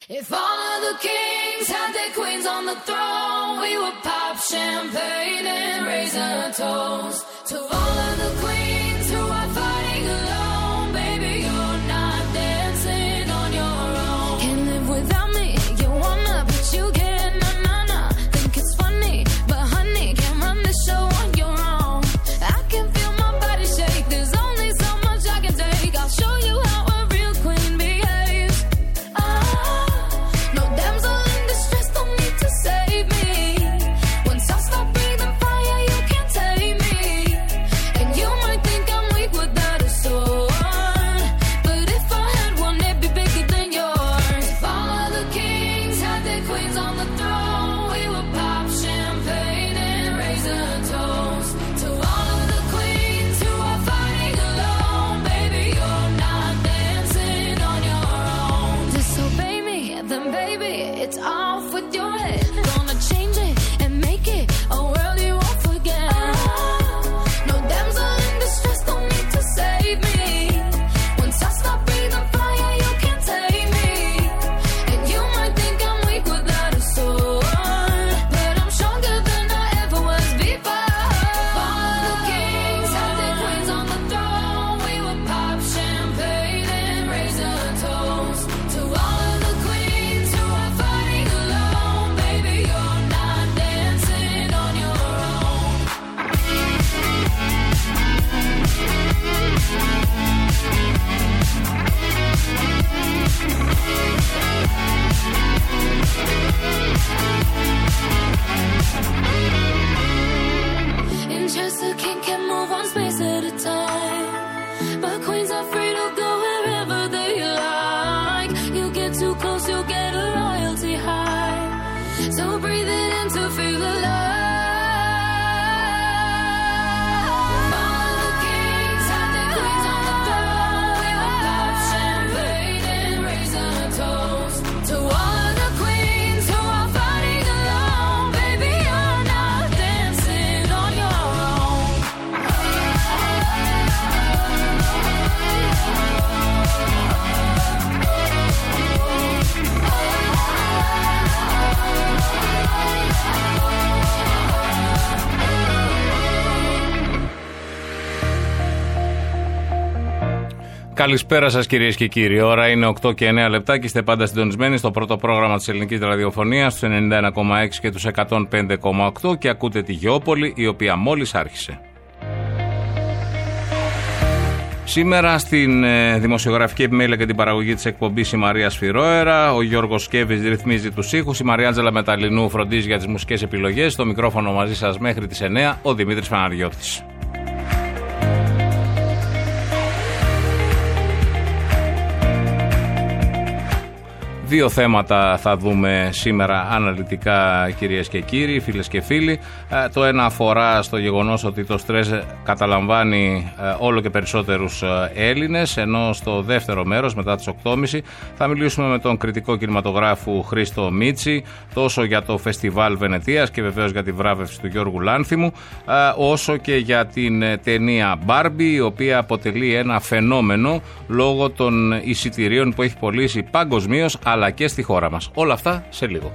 If all of the kings had their queens on the throne, we would pop champagne and raise a toast to all of the queens who are fighting alone. Baby, you're not dancing on your own. Can't live without me, you wanna, but you can't, nah. Think it's funny, but honey, can't run the show on your own. I can feel my body shake, there's only so much I can take. I'll show you how a real queen behaves. No damsel in distress, don't need to save me. Once I stop breathing fire, you can't take me. And you might think I'm weak without a sword, but if I had one, it'd be bigger than yours. If all of the kings had their queens on the throne, we would pop champagne and raise a toast to all of the queens who are fighting alone. Baby, you're not dancing on your own. Disobey me, then baby, it's off with your head. Gonna change it and make it a world you won't forget. No damsel in distress, don't need to save me. Once I stop breathing fire, you can't take me. And you might think I'm weak without a sword, but I'm stronger than I ever was before. All of the kings had their queens on the throne, we would pop champagne and raise a toast to all of the queens who are fighting alone. Baby, you're not dancing on your own. In Chester, king can move one space at a time, but queens are free to go wherever they like. You get too close, you'll get a royalty high. So breathe it in to feel alive. All of the kings had their queens on the throne, we would pop champagne and raise a toast to all of the queens who are fighting alone. Baby, you're not dancing on your own. Καλησπέρα σας κυρίες και κύριοι. Η ώρα είναι 8 και 9 λεπτά και είστε πάντα συντονισμένοι στο πρώτο πρόγραμμα της ελληνικής ραδιοφωνίας στους 91,6 και τους 105,8 και ακούτε τη Γεώπολη, η οποία μόλις άρχισε. Σήμερα στην δημοσιογραφική επιμέλεια και την παραγωγή της εκπομπής η Μαρία Σφυρόερα, ο Γιώργος Σκέβης ρυθμίζει τους ήχους, η Μαριάντζελα Μεταλλινού φροντίζει για τις μουσικές επιλογές, στο μικρόφωνο μαζί σας μέχρι τις 9 ο Δημήτρης Παναγιώτης. Δύο θέματα θα δούμε σήμερα αναλυτικά κυρίες και κύριοι, φίλες και φίλοι. Το ένα αφορά στο γεγονός ότι το στρες καταλαμβάνει όλο και περισσότερους Έλληνες, ενώ στο δεύτερο μέρος μετά τις 8.30 θα μιλήσουμε με τον κριτικό κινηματογράφου Χρήστο Μίτση, τόσο για το Φεστιβάλ Βενετίας και βεβαίως για τη βράβευση του Γιώργου Λάνθιμου, όσο και για την ταινία Μπάρμπι, η οποία αποτελεί ένα φαινόμενο λόγω των εισιτηρίων που έχει πωλήσει παγκοσμίως αλλά και στη χώρα μας. Όλα αυτά σε λίγο.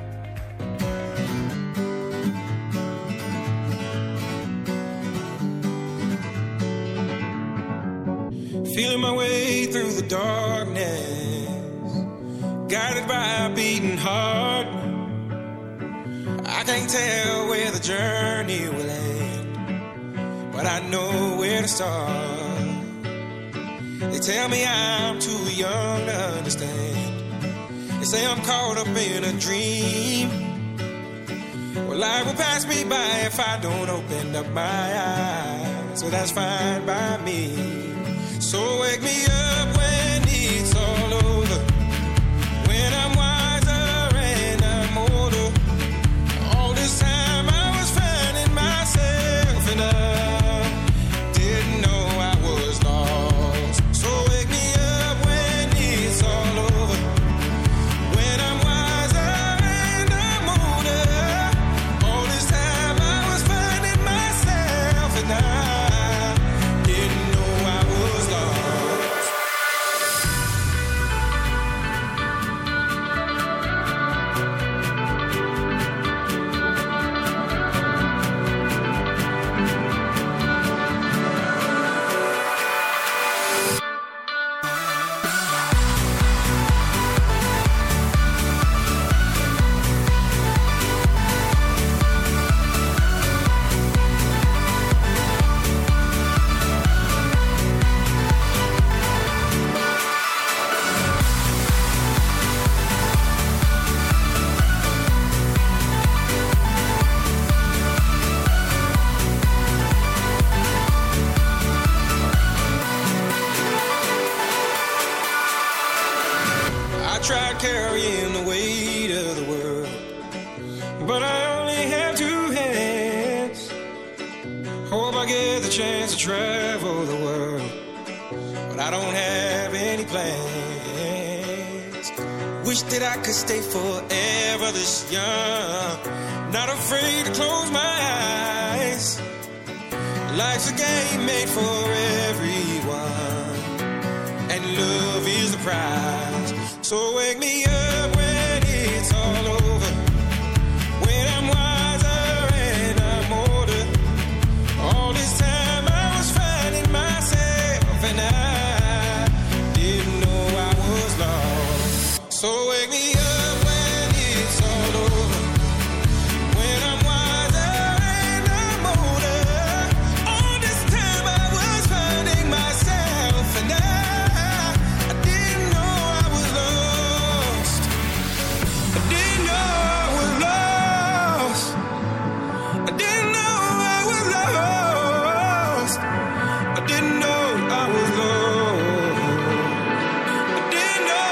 Feeling my way through the darkness, guided by a beating heart. I can't tell where the journey will end, but I know where to start. They tell me I'm too young to understand. They say I'm caught up in a dream. Well, life will pass me by if I don't open up my eyes. So that's fine by me. So wake me up when it's all over, when I'm wiser and I'm older. All this time I was finding myself and I didn't know I was lost. So wake me up when it's all over, when I'm wiser and I'm older. All this time I was finding myself and I didn't know I was lost. chance to travel the world, but I don't have any plans. Wish that I could stay forever this young, not afraid to close my eyes. Life's a game made for everyone, and love is the prize. So wake me up when it's all over, when I'm wiser and I'm older. All this time I was finding myself, and I didn't know I was lost. So wake me up when it's all over, when I'm wiser and I'm older. All this time I was finding myself, and I didn't know I was lost. I didn't know I was lost. I didn't know I was lost. I didn't know I was lost. I didn't know.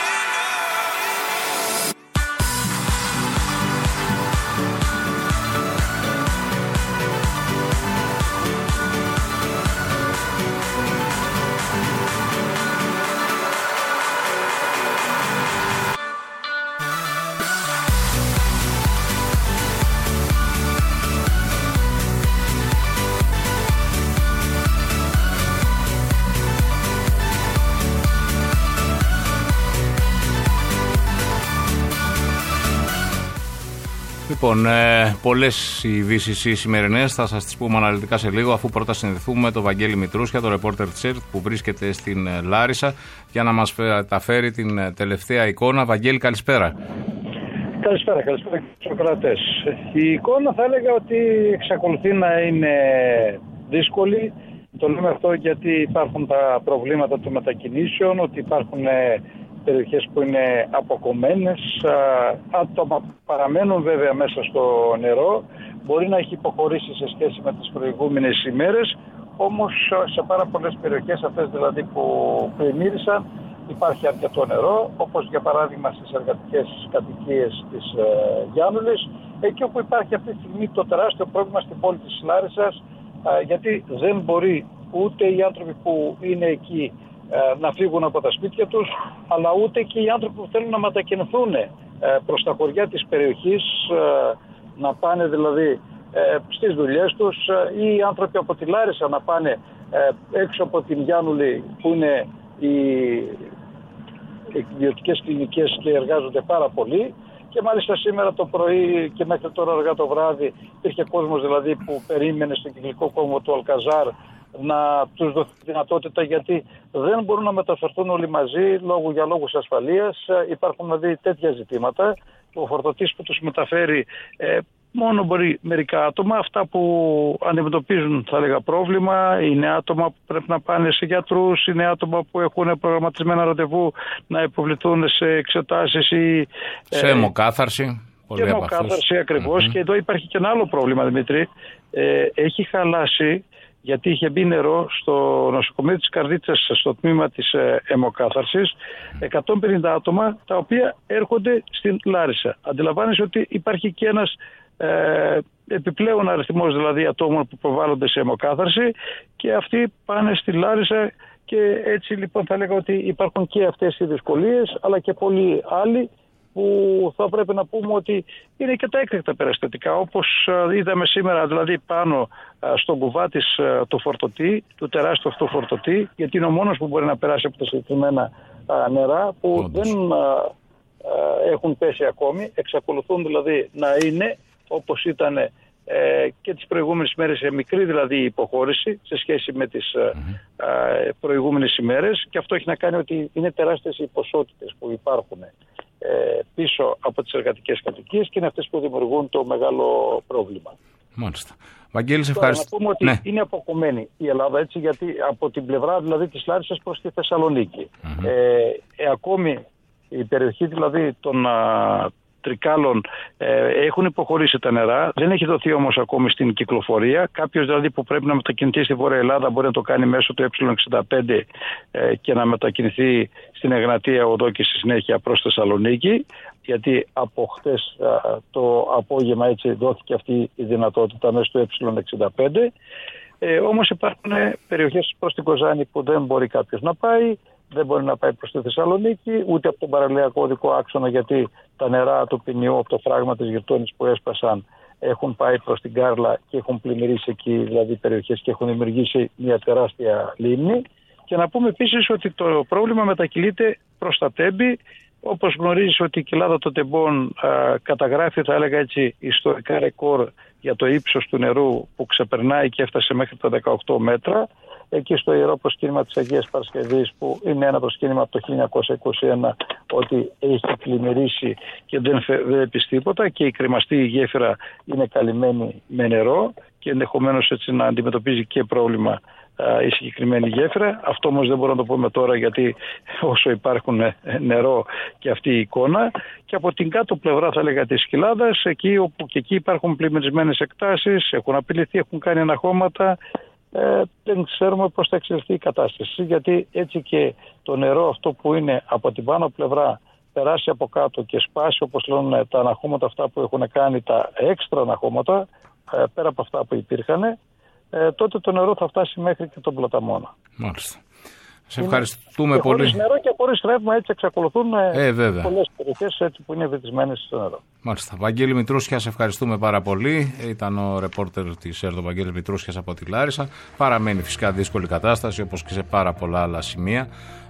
Λοιπόν, πολλές ειδήσεις οι σημερινές, θα σας τις πούμε αναλυτικά σε λίγο, αφού πρώτα συνδεθούμε με τον Βαγγέλη Μητρούσια, τον ρεπόρτερ της ΕΡΤ που βρίσκεται στην Λάρισα, για να μας μεταφέρει την τελευταία εικόνα. Βαγγέλη, καλησπέρα. Καλησπέρα στους ακροατές. Η εικόνα θα έλεγα ότι εξακολουθεί να είναι δύσκολη. Το λέμε αυτό γιατί υπάρχουν τα προβλήματα των μετακινήσεων, ότι υπάρχουν περιοχές που είναι αποκομμένες, άτομα που παραμένουν βέβαια μέσα στο νερό. Μπορεί να έχει υποχωρήσει σε σχέση με τις προηγούμενες ημέρες, όμως σε πάρα πολλές περιοχές, αυτές δηλαδή που πλημμύρισαν, υπάρχει αρκετό νερό, όπως για παράδειγμα στις εργατικές κατοικίες της Γιάννουλης, εκεί όπου υπάρχει αυτή τη στιγμή το τεράστιο πρόβλημα στην πόλη της Λάρισσας, γιατί δεν μπορεί ούτε οι άνθρωποι που είναι εκεί να φύγουν από τα σπίτια τους, αλλά ούτε και οι άνθρωποι που θέλουν να μετακινηθούν προς τα χωριά της περιοχής, να πάνε δηλαδή στις δουλειές τους, ή οι άνθρωποι από τη Λάρισα να πάνε έξω από την Γιάννουλη, που είναι οι ιδιωτικές κλινικές και εργάζονται πάρα πολύ. Και μάλιστα σήμερα το πρωί και μέχρι τώρα αργά το βράδυ υπήρχε κόσμος δηλαδή που περίμενε στον κυκλικό κόμβο του Αλκαζάρ να τους δοθεί δυνατότητα, γιατί δεν μπορούν να μεταφερθούν όλοι μαζί για λόγους ασφαλείας. Υπάρχουν δηλαδή τέτοια ζητήματα. Ο φορτωτής που τους μεταφέρει μόνο μπορεί μερικά άτομα. Αυτά που αντιμετωπίζουν, θα έλεγα, πρόβλημα είναι άτομα που πρέπει να πάνε σε γιατρούς, είναι άτομα που έχουν προγραμματισμένα ραντεβού να υποβληθούν σε εξετάσεις ή σε αιμοκάθαρση. Και αιμοκάθαρση ακριβώς. Και εδώ υπάρχει και ένα άλλο πρόβλημα, Δημήτρη. Έχει χαλάσει, γιατί είχε μπει νερό στο νοσοκομείο της Καρδίτσας, στο τμήμα της αιμοκάθαρσης, 150 άτομα τα οποία έρχονται στην Λάρισα. Αντιλαμβάνεσαι ότι υπάρχει και ένας επιπλέον αριθμός δηλαδή ατόμων που προβάλλονται σε αιμοκάθαρση, και αυτοί πάνε στη Λάρισα, και έτσι λοιπόν θα λέγα ότι υπάρχουν και αυτές οι δυσκολίες, αλλά και πολλοί άλλοι που θα πρέπει να πούμε ότι είναι και τα έκτακτα περιστατικά, όπως είδαμε σήμερα δηλαδή πάνω στον κουβά της το φορτωτή, του τεράστιου αυτό φορτωτή, γιατί είναι ο μόνος που μπορεί να περάσει από τα συγκεκριμένα νερά που δεν έχουν πέσει ακόμη, εξακολουθούν δηλαδή να είναι όπως ήταν και τις προηγούμενες ημέρες, σε μικρή δηλαδή υποχώρηση σε σχέση με τις προηγούμενες ημέρες, και αυτό έχει να κάνει ότι είναι τεράστιες οι ποσότητες που υπάρχουν πίσω από τις εργατικές κατοικίες, και είναι αυτές που δημιουργούν το μεγάλο πρόβλημα. Μάλιστα. Βαγγέλη, σε ευχαριστώ. Να πούμε ότι είναι αποκομμένη η Ελλάδα, έτσι, γιατί από την πλευρά δηλαδή της Λάρισσας προς τη Θεσσαλονίκη. Ακόμη η περιοχή δηλαδή των Τρικάλων έχουν υποχωρήσει τα νερά, δεν έχει δοθεί όμως ακόμη στην κυκλοφορία. Κάποιος δηλαδή που πρέπει να μετακινηθεί στη Βόρεια Ελλάδα μπορεί να το κάνει μέσω του Ε65 και να μετακινηθεί στην Εγνατία οδό και στη συνέχεια προς Θεσσαλονίκη, γιατί από χτες το απόγευμα έτσι δόθηκε αυτή η δυνατότητα μέσω του Ε65. Όμως υπάρχουν περιοχές προς την Κοζάνη που δεν μπορεί κάποιος να πάει, δεν μπορεί να πάει προς τη Θεσσαλονίκη, ούτε από τον παραλιακό οδικό άξονα, γιατί τα νερά του ποινιού από το φράγμα της Γυρτώνης που έσπασαν έχουν πάει προς την Κάρλα και έχουν πλημμυρίσει εκεί δηλαδή περιοχές και έχουν δημιουργήσει μια τεράστια λίμνη. Και να πούμε επίσης ότι το πρόβλημα μετακυλείται προς τα Τέμπη. Όπως γνωρίζεις ότι η κοιλάδα των Τεμπών καταγράφει, θα έλεγα έτσι, ιστορικά ρεκόρ για το ύψος του νερού που ξεπερνάει και έφτασε μέχρι τα 18 μέτρα. Εκεί στο Ιερό Προσκύνημα της Αγίας Παρασκευής, που είναι ένα προσκύνημα από το 1921, ότι έχει πλημμυρίσει και δεν έπεισε τίποτα, και η κρεμαστή γέφυρα είναι καλυμμένη με νερό και ενδεχομένως έτσι να αντιμετωπίζει και πρόβλημα η συγκεκριμένη γέφυρα. Αυτό όμως δεν μπορούμε να το πούμε τώρα, γιατί όσο υπάρχουν νερό και αυτή η εικόνα. Και από την κάτω πλευρά, θα έλεγα, της κοιλάδας, εκεί όπου και εκεί υπάρχουν πλημμυρισμένες εκτάσεις, έχουν απειληθεί, έχουν κάνει αναχώματα. Δεν ξέρουμε πώς θα εξελιχθεί η κατάσταση, γιατί έτσι και το νερό αυτό που είναι από την πάνω πλευρά περάσει από κάτω και σπάσει, όπως λένε, τα αναχώματα αυτά που έχουν κάνει, τα έξτρα αναχώματα, πέρα από αυτά που υπήρχαν, τότε το νερό θα φτάσει μέχρι και τον Πλαταμόνα. Μάλιστα. Σε ευχαριστούμε πολύ. Χωρίς νερό και χωρίς ρεύμα, έτσι εξακολουθούν πολλές περιοχές έτσι που είναι βυθισμένες στο νερό. Μάλιστα. Βαγγέλη Μητρούσια, σε ευχαριστούμε πάρα πολύ. Ήταν ο ρεπόρτερ της ΕΡΔΟ Βαγγέλης Μητρούσιας από τη Λάρισα. Παραμένει φυσικά δύσκολη κατάσταση, όπως και σε πάρα πολλά άλλα σημεία,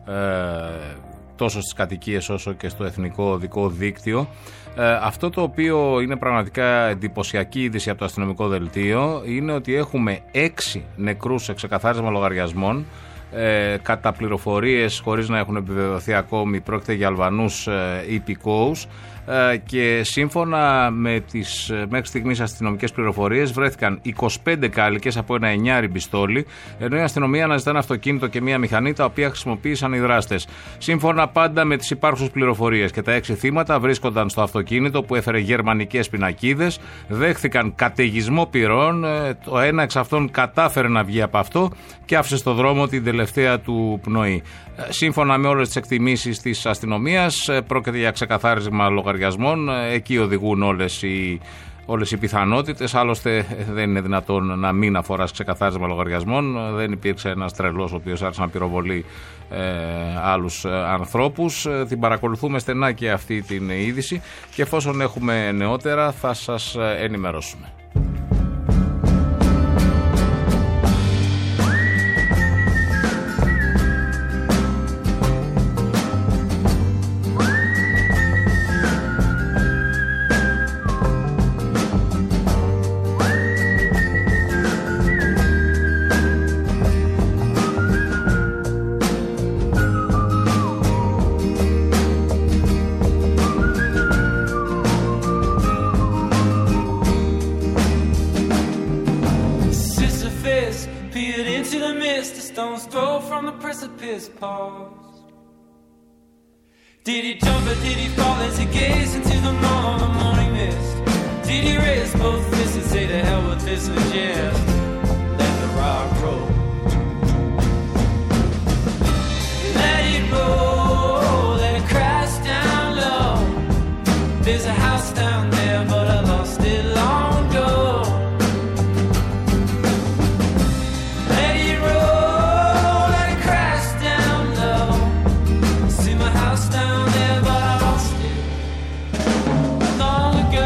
τόσο στις κατοικίες όσο και στο εθνικό οδικό δίκτυο. Αυτό το οποίο είναι πραγματικά εντυπωσιακή είδηση από το αστυνομικό δελτίο είναι ότι έχουμε 6 νεκρούς σε ξεκαθάρισμα λογαριασμών. Κατά πληροφορίες, χωρίς να έχουν επιβεβαιωθεί ακόμη, πρόκειται για Αλβανούς υπηκόους, και σύμφωνα με τις μέχρι στιγμής αστυνομικές πληροφορίες βρέθηκαν 25 κάλικες από ένα 9 πιστόλι, ενώ η αστυνομία αναζητά ένα αυτοκίνητο και μία μηχανή, τα οποία χρησιμοποίησαν οι δράστες. Σύμφωνα πάντα με τις υπάρχουσες πληροφορίες, και τα 6 θύματα βρίσκονταν στο αυτοκίνητο που έφερε γερμανικές πινακίδες, δέχθηκαν καταιγισμό πυρών, το ένα εξ αυτών κατάφερε να βγει από αυτό και άφησε στο δρόμο την τελευταία του πνοή. Σύμφωνα με όλες τις εκτιμήσεις της αστυνομίας, πρόκειται για ξεκαθάρισμα λογαριασμών. Εκεί οδηγούν όλες οι πιθανότητες. Άλλωστε, δεν είναι δυνατόν να μην αφοράς ξεκαθάρισμα λογαριασμών. Δεν υπήρξε ένας τρελός ο οποίος άρχισε να πυροβολεί άλλους ανθρώπους. Την παρακολουθούμε στενά και αυτή την είδηση, και εφόσον έχουμε νεότερα θα σας ενημερώσουμε. Did he jump or did he fall as he gazed into the morning mist? Did he raise both fists and say to hell with this and just let the rock roll? Let it roll, let it crash down low. There's a house down there but I lost it long ago. Let it roll, let it crash down low. See my house down there but I lost it long ago.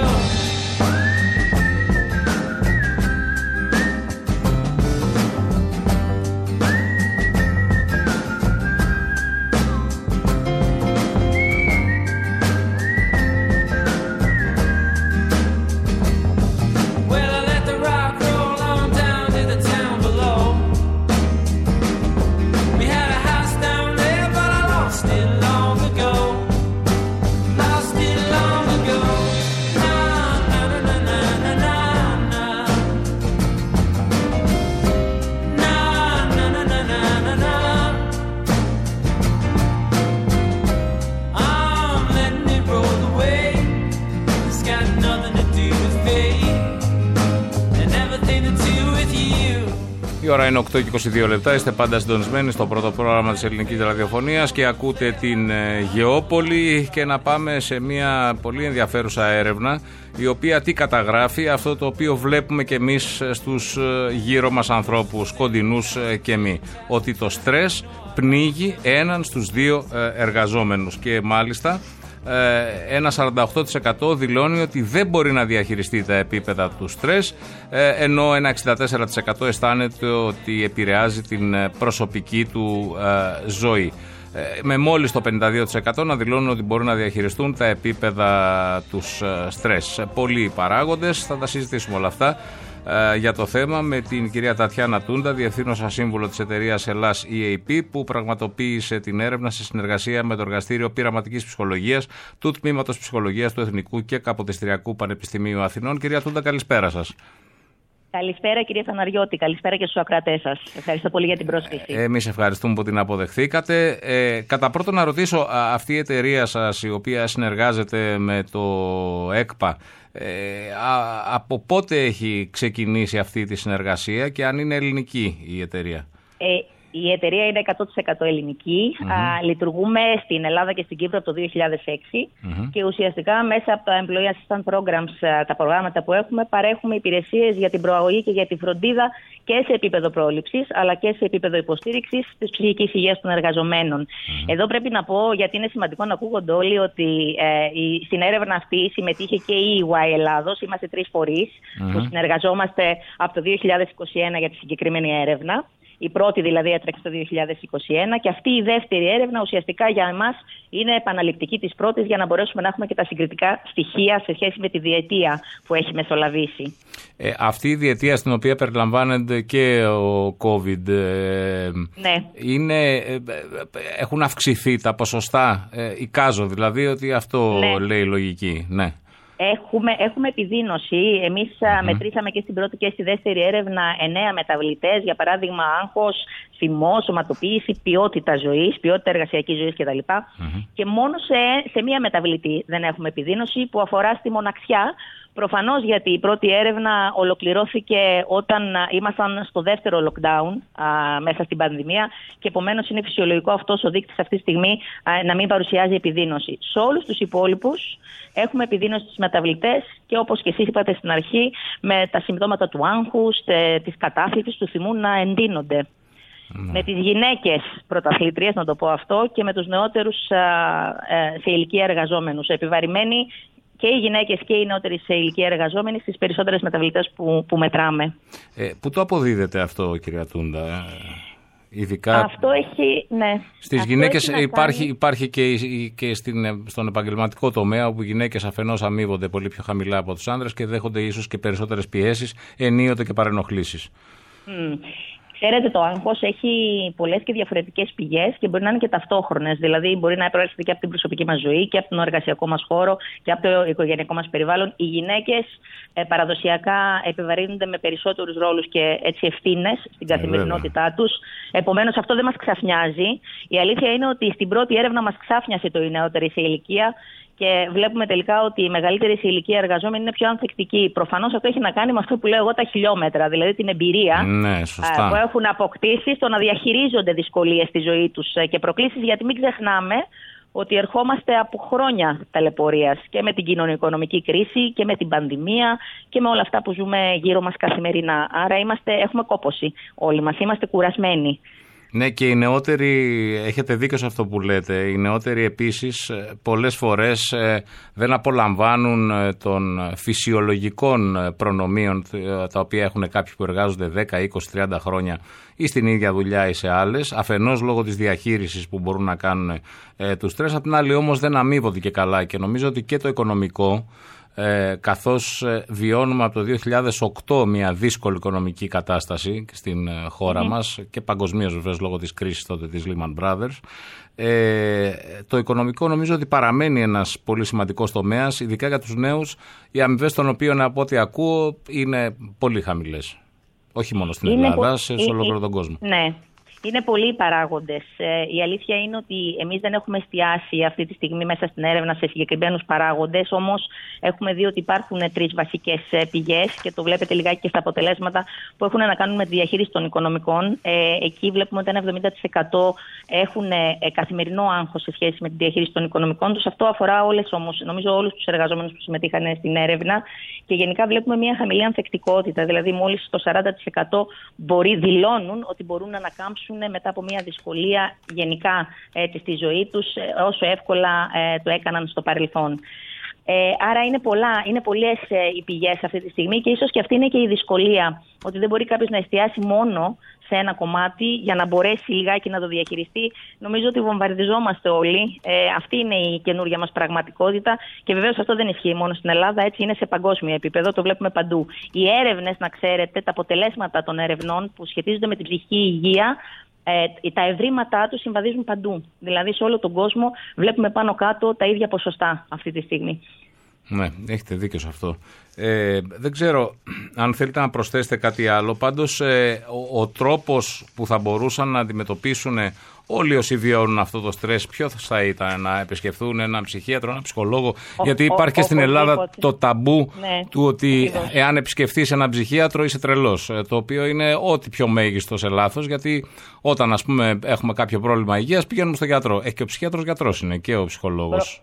Η ώρα είναι 8:22 λεπτά. Είστε πάντα συντονισμένοι στο πρώτο πρόγραμμα της ελληνικής ραδιοφωνίας και ακούτε την Γεώπολη. Και να πάμε σε μια πολύ ενδιαφέρουσα έρευνα, η οποία τι καταγράφει? Αυτό το οποίο βλέπουμε και εμείς στους γύρω μας ανθρώπους, κοντινούς και μη. Ότι το στρες πνίγει έναν στους δύο εργαζόμενους. Και μάλιστα ένα 48% δηλώνει ότι δεν μπορεί να διαχειριστεί τα επίπεδα του στρες, ενώ ένα 64% αισθάνεται ότι επηρεάζει την προσωπική του ζωή. Με μόλις το 52% να δηλώνουν ότι μπορούν να διαχειριστούν τα επίπεδα τους στρες. Πολλοί παράγοντες, θα τα συζητήσουμε όλα αυτά για το θέμα με την κυρία Τατιάνα Τούντα, Διευθύνουσα Σύμβουλο της εταιρείας Ελλάς EAP, που πραγματοποίησε την έρευνα σε συνεργασία με το Εργαστήριο Πειραματικής Ψυχολογίας του Τμήματος Ψυχολογίας του Εθνικού και Καποδιστριακού Πανεπιστημίου Αθηνών. Κυρία Τούντα, καλησπέρα σας. Καλησπέρα κύριε Θαναριώτη, καλησπέρα και στους ακροατές σας. Ευχαριστώ πολύ για την πρόσκληση. Εμείς ευχαριστούμε που την αποδεχθήκατε. Κατά πρώτον να ρωτήσω, αυτή η εταιρεία σας, η οποία συνεργάζεται με το ΕΚΠΑ, από πότε έχει ξεκινήσει αυτή τη συνεργασία και αν είναι ελληνική η εταιρεία? Η εταιρεία είναι 100% ελληνική. Λειτουργούμε στην Ελλάδα και στην Κύπρο από το 2006 και ουσιαστικά μέσα από τα Employee Assistance Programs, τα προγράμματα που έχουμε, παρέχουμε υπηρεσίες για την προαγωγή και για τη φροντίδα και σε επίπεδο πρόληψης αλλά και σε επίπεδο υποστήριξης της ψυχικής υγείας των εργαζομένων. Εδώ πρέπει να πω, γιατί είναι σημαντικό να ακούγονται όλοι, ότι στην έρευνα αυτή συμμετείχε και η EY Ελλάδος. Είμαστε 3 φορείς που συνεργαζόμαστε από το 2021 για τη συγκεκριμένη έρευνα. Η πρώτη δηλαδή έτρεξε το 2021 και αυτή η δεύτερη έρευνα ουσιαστικά για εμάς είναι επαναληπτική της πρώτης, για να μπορέσουμε να έχουμε και τα συγκριτικά στοιχεία σε σχέση με τη διετία που έχει μεσολαβήσει. Αυτή η διετία στην οποία περιλαμβάνεται και ο COVID, ναι. Έχουν αυξηθεί τα ποσοστά, εικάζω δηλαδή ότι αυτό λέει η λογική, ναι. Έχουμε επιδείνωση. Εμείς μετρήσαμε και στην πρώτη και στη δεύτερη έρευνα 9 μεταβλητές, για παράδειγμα άγχος, θυμό, σωματοποίηση, ποιότητα ζωής, ποιότητα εργασιακής ζωής κτλ. Και μόνο σε μία μεταβλητή δεν έχουμε επιδείνωση, που αφορά στη μοναξιά. Προφανώς γιατί η πρώτη έρευνα ολοκληρώθηκε όταν ήμασταν στο δεύτερο lockdown μέσα στην πανδημία και επομένως είναι φυσιολογικό αυτός ο δείκτης αυτή τη στιγμή να μην παρουσιάζει επιδείνωση. Σε όλους τους υπόλοιπους έχουμε επιδείνωση στις μεταβλητές και όπως και εσείς είπατε στην αρχή, με τα συμπτώματα του άγχους, της κατάθλιψης, του θυμού να εντείνονται. Με τις γυναίκες πρωταθλήτριες, να το πω αυτό, και με τους νεότερους σε ηλικία εργαζόμενους. Επιβαρημένοι και οι γυναίκες και οι νεότεροι σε ηλικία εργαζόμενοι στις περισσότερες μεταβλητές που μετράμε. Πού το αποδίδεται αυτό, κυρία Τούντα? Ειδικά αυτό έχει, ναι. Στις γυναίκες υπάρχει και στον επαγγελματικό τομέα, όπου οι γυναίκες αφενός αμείβονται πολύ πιο χαμηλά από τους άνδρες και δέχονται ίσως και περισσότερες πιέσεις, ενίοτε και παρενοχλήσεις. Ξέρετε, το άγχος έχει πολλές και διαφορετικές πηγές και μπορεί να είναι και ταυτόχρονες. Δηλαδή, μπορεί να προέρχεται και από την προσωπική μας ζωή και από τον εργασιακό μας χώρο και από το οικογενειακό μας περιβάλλον. Οι γυναίκες παραδοσιακά επιβαρύνονται με περισσότερους ρόλους και έτσι ευθύνες στην καθημερινότητά τους. Επομένως, αυτό δεν μας ξαφνιάζει. Η αλήθεια είναι ότι στην πρώτη έρευνα μας ξάφνιασε το οι νεότεροι σε ηλικία. Και βλέπουμε τελικά ότι οι μεγαλύτεροι σε ηλικία εργαζόμενοι είναι πιο ανθεκτικοί. Προφανώς αυτό έχει να κάνει με αυτό που λέω εγώ, τα χιλιόμετρα, δηλαδή την εμπειρία που έχουν αποκτήσει στο να διαχειρίζονται δυσκολίες στη ζωή τους και προκλήσεις. Γιατί μην ξεχνάμε ότι ερχόμαστε από χρόνια ταλαιπωρίας και με την κοινωνικο-οικονομική κρίση και με την πανδημία και με όλα αυτά που ζούμε γύρω μας καθημερινά. Άρα έχουμε κόπωση όλοι μας, είμαστε κουρασμένοι. Ναι, και οι νεότεροι, έχετε δίκιο σε αυτό που λέτε, οι νεότεροι επίσης πολλές φορές δεν απολαμβάνουν των φυσιολογικών προνομίων τα οποία έχουν κάποιοι που εργάζονται 10, 20, 30 χρόνια ή στην ίδια δουλειά ή σε άλλες, αφενός λόγω της διαχείρισης που μπορούν να κάνουν του στρες, απ' την άλλη όμως δεν αμείβονται και καλά, και νομίζω ότι και το οικονομικό, καθώς βιώνουμε από το 2008 μια δύσκολη οικονομική κατάσταση στην χώρα μας και παγκοσμίως βεβαίως λόγω της κρίσης τότε της Lehman Brothers, το οικονομικό νομίζω ότι παραμένει ένας πολύ σημαντικός τομέας, ειδικά για τους νέους, οι αμοιβές των οποίων από ό,τι ακούω είναι πολύ χαμηλές. Όχι μόνο στην Ελλάδα, σε ολόκληρο τον κόσμο. Ναι. Είναι πολλοί οι παράγοντες. Η αλήθεια είναι ότι εμείς δεν έχουμε εστιάσει αυτή τη στιγμή μέσα στην έρευνα σε συγκεκριμένους παράγοντες, όμως έχουμε δει ότι υπάρχουν 3 βασικές πηγές και το βλέπετε λιγάκι και στα αποτελέσματα που έχουν να κάνουν με τη διαχείριση των οικονομικών. Εκεί βλέπουμε ότι ένα 70% έχουν καθημερινό άγχος σε σχέση με τη διαχείριση των οικονομικών τους. Αυτό αφορά νομίζω όλους τους εργαζόμενους που συμμετείχαν στην έρευνα και γενικά βλέπουμε μια χαμηλή ανθεκτικότητα, δηλαδή μόλις το 40% δηλώνουν ότι μπορούν να ανακάμψουν μετά από μια δυσκολία γενικά στη ζωή τους, όσο εύκολα το έκαναν στο παρελθόν. Άρα είναι πολλές οι πηγές αυτή τη στιγμή και ίσως και αυτή είναι και η δυσκολία, ότι δεν μπορεί κάποιος να εστιάσει μόνο σε ένα κομμάτι για να μπορέσει λιγάκι να το διαχειριστεί. Νομίζω ότι βομβαρδιζόμαστε όλοι. Αυτή είναι η καινούργια μας πραγματικότητα και βεβαίως αυτό δεν ισχύει μόνο στην Ελλάδα, έτσι είναι σε παγκόσμιο επίπεδο, το βλέπουμε παντού. Οι έρευνες, να ξέρετε, τα αποτελέσματα των ερευνών που σχετίζονται με την ψυχική υγεία, τα ευρήματά του συμβαδίζουν παντού. Δηλαδή σε όλο τον κόσμο βλέπουμε πάνω κάτω τα ίδια ποσοστά αυτή τη στιγμή. Ναι, έχετε δίκιο σε αυτό. Δεν ξέρω αν θέλετε να προσθέσετε κάτι άλλο. Πάντως ο τρόπος που θα μπορούσαν να αντιμετωπίσουν όλοι όσοι βιώνουν αυτό το στρες, ποιο θα ήταν? Να επισκεφθούν έναν ψυχίατρο, έναν ψυχολόγο? Γιατί υπάρχει και στην Ελλάδα το ταμπού του ότι εάν επισκεφθείς έναν ψυχίατρο είσαι τρελός. Το οποίο είναι ό,τι πιο μέγιστο σε λάθος, γιατί όταν ας πούμε έχουμε κάποιο πρόβλημα υγείας πηγαίνουμε στον γιατρό. Και ο ψυχίατρος γιατρός είναι και ο ψυχολόγος.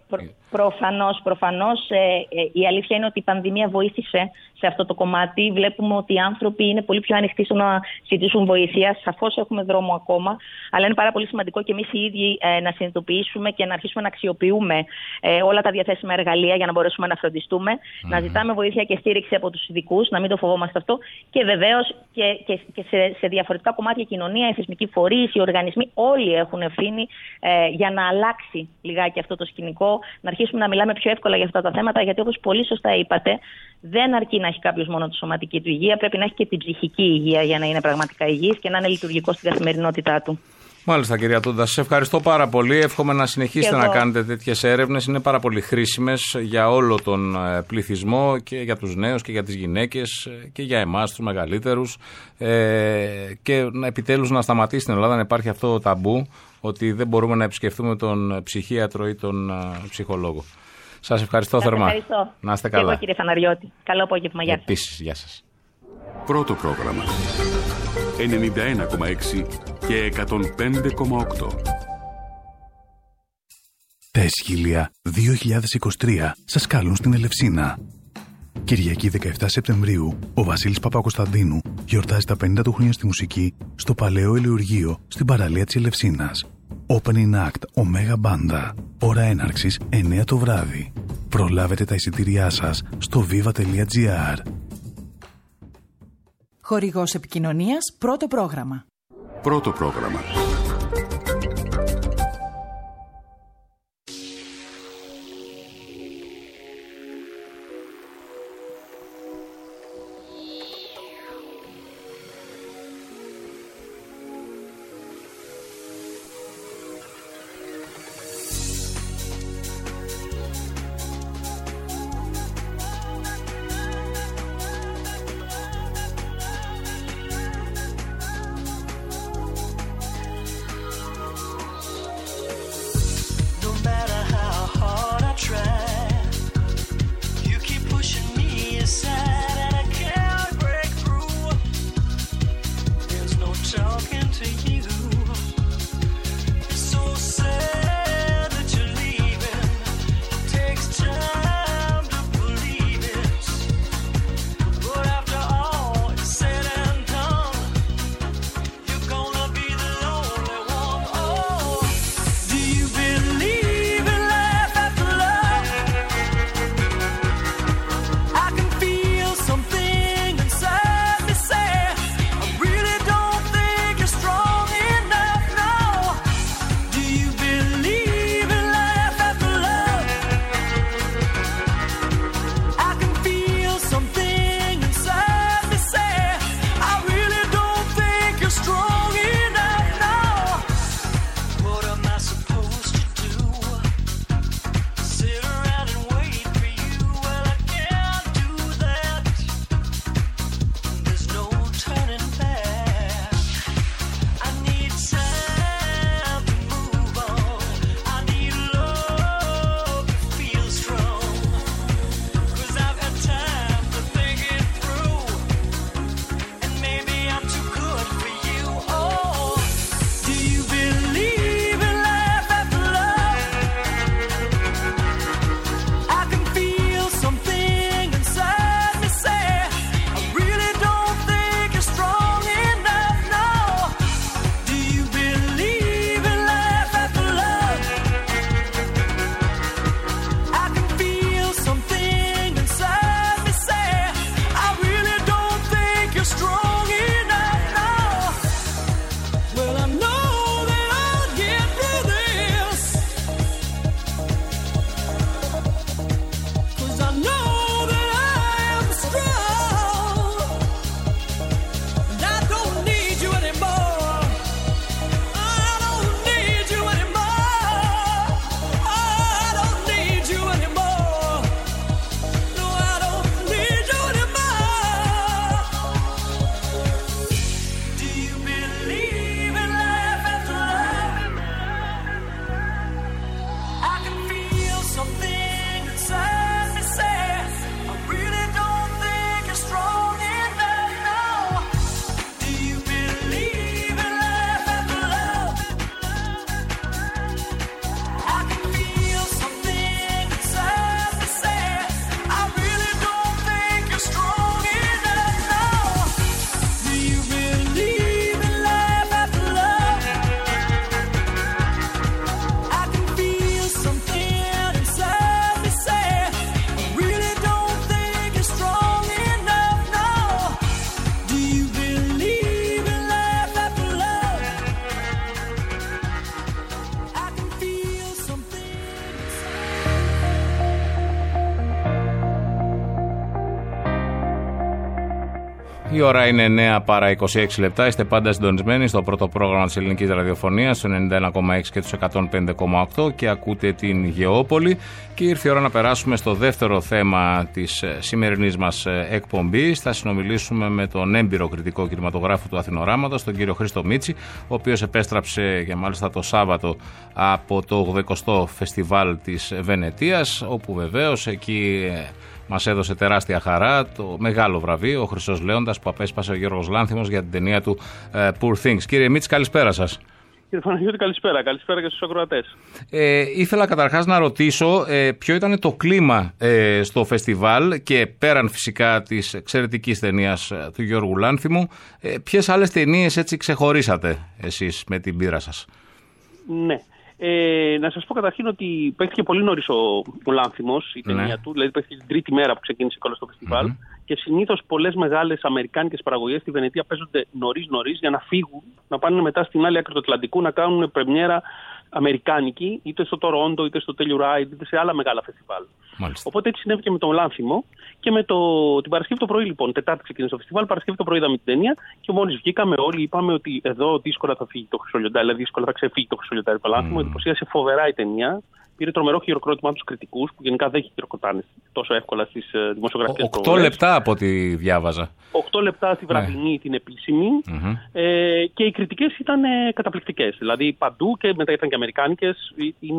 Προφανώς. Η αλήθεια είναι ότι η πανδημία βοήθησε σε αυτό το κομμάτι. Βλέπουμε ότι οι άνθρωποι είναι πολύ πιο ανοιχτοί στο να ζητήσουν βοήθεια. Σαφώς έχουμε δρόμο ακόμα, αλλά είναι πάρα πολύ σημαντικό και εμείς οι ίδιοι να συνειδητοποιήσουμε και να αρχίσουμε να αξιοποιούμε όλα τα διαθέσιμα εργαλεία για να μπορέσουμε να φροντιστούμε, να ζητάμε βοήθεια και στήριξη από τους ειδικούς, να μην το φοβόμαστε αυτό. Και βεβαίως και σε διαφορετικά κομμάτια, η κοινωνία, οι θεσμικοί φορείς, οι οργανισμοί, όλοι έχουν ευθύνη για να αλλάξει λιγάκι αυτό το σκηνικό, να αρχίσουμε να μιλάμε πιο εύκολα για αυτά τα θέματα, γιατί όπως πολύ σωστά είπατε, δεν αρκεί να έχει κάποιος μόνο τη σωματική του υγεία, πρέπει να έχει και την ψυχική υγεία για να είναι πραγματικά υγιής και να είναι λειτουργικό στην καθημερινότητά του. Μάλιστα, κυρία Τούντα, σας ευχαριστώ πάρα πολύ. Εύχομαι να συνεχίσετε να κάνετε τέτοιες έρευνες. Είναι πάρα πολύ χρήσιμες για όλο τον πληθυσμό και για τους νέους και για τις γυναίκες και για εμάς τους μεγαλύτερους. Και επιτέλους να σταματήσει στην Ελλάδα να υπάρχει αυτό το ταμπού ότι δεν μπορούμε να επισκεφτούμε τον ψυχίατρο ή τον ψυχολόγο. Σας ευχαριστώ θερμά. Ευχαριστώ. Να είστε καλά. Και εγώ, κύριε Φαναριώτη. Καλό απόγευμα. Γεια σας. Επίσης, γεια σας. Πρώτο πρόγραμμα 91,6 και 105,8. Τα Εσχήλια 2023 σας καλούν στην Ελευσίνα. Κυριακή 17 Σεπτεμβρίου, ο Βασίλης Παπακοσταντίνου γιορτάζει τα 50 του χρόνια στη μουσική στο Παλαιό Ελεουργείο στην παραλία της Ελευσίνας. Opening Act Omega Banda. Ώρα έναρξης 9 το βράδυ. Προλάβετε τα εισιτήριά σας στο viva.gr. Χορηγός επικοινωνίας, πρώτο πρόγραμμα. Πρώτο πρόγραμμα. Η ώρα είναι 9 παρά 26 λεπτά. Είστε πάντα συντονισμένοι στο πρώτο πρόγραμμα της ελληνικής ραδιοφωνίας, στο 91,6 και τους 105,8 και ακούτε την Γεώπολη. Και ήρθε η ώρα να περάσουμε στο δεύτερο θέμα της σημερινής μας εκπομπής. Θα συνομιλήσουμε με τον έμπειρο κριτικό κινηματογράφου του Αθηνοράματος, τον κύριο Χρήστο Μίτση, ο οποίος επέστραψε και μάλιστα το Σάββατο από το 80ο Φεστιβάλ της Βενετίας, όπου βεβαίως εκεί μας έδωσε τεράστια χαρά το μεγάλο βραβείο, ο Χρυσός Λέοντας, που απέσπασε ο Γιώργος Λάνθιμος για την ταινία του Poor Things. Κύριε Μίτση, καλησπέρα σας. Κύριε Παναγιώτη, καλησπέρα. Καλησπέρα και στους ακροατές. Ήθελα καταρχάς να ρωτήσω ποιο ήταν το κλίμα στο φεστιβάλ και πέραν φυσικά της εξαιρετικής ταινίας του Γιώργου Λάνθιμου, ποιες άλλες ταινίες έτσι ξεχωρίσατε εσείς με την πείρα σας? Ναι. Να σας πω καταρχήν ότι παίχθηκε πολύ νωρίς ο Λάνθιμος, η ταινία του, δηλαδή παίχθηκε την τρίτη μέρα που ξεκίνησε όλο το φεστιβάλ. Και συνήθως πολλές μεγάλες αμερικάνικες παραγωγές στη Βενετία παίζονται νωρίς για να φύγουν, να πάνε μετά στην άλλη άκρη του Ατλαντικού να κάνουν πρεμιέρα αμερικάνικη, είτε στο Τορόντο, είτε στο Telluride, είτε σε άλλα μεγάλα φεστιβάλ. Μάλιστα. Οπότε έτσι συνέβη και με τον Λάνθιμο. Και με την Παρασκευή το πρωί, λοιπόν, Τετάρτη ξεκίνησε το φεστιβάλ, Παρασκευή το πρωί είδαμε την ταινία και μόλις βγήκαμε όλοι είπαμε ότι εδώ δύσκολα θα φύγει το Χρυσολιοντάρι, δηλαδή δύσκολα θα ξεφύγει το Χρυσολιοντάρι το Λάνθιμο. Εντυπωσίασε φοβερά η ταινία. Πήρε τρομερό χειροκρότημα από τους κριτικούς, που γενικά δεν χειροκροτάνε τόσο εύκολα στις δημοσιογραφικές προβολές. 8 λεπτά από ό,τι διάβαζα. 8 λεπτά στη βραδινή, την επίσημη. Και οι κριτικές ήταν καταπληκτικές. Δηλαδή παντού και μετά ήταν και αμερικάνικες.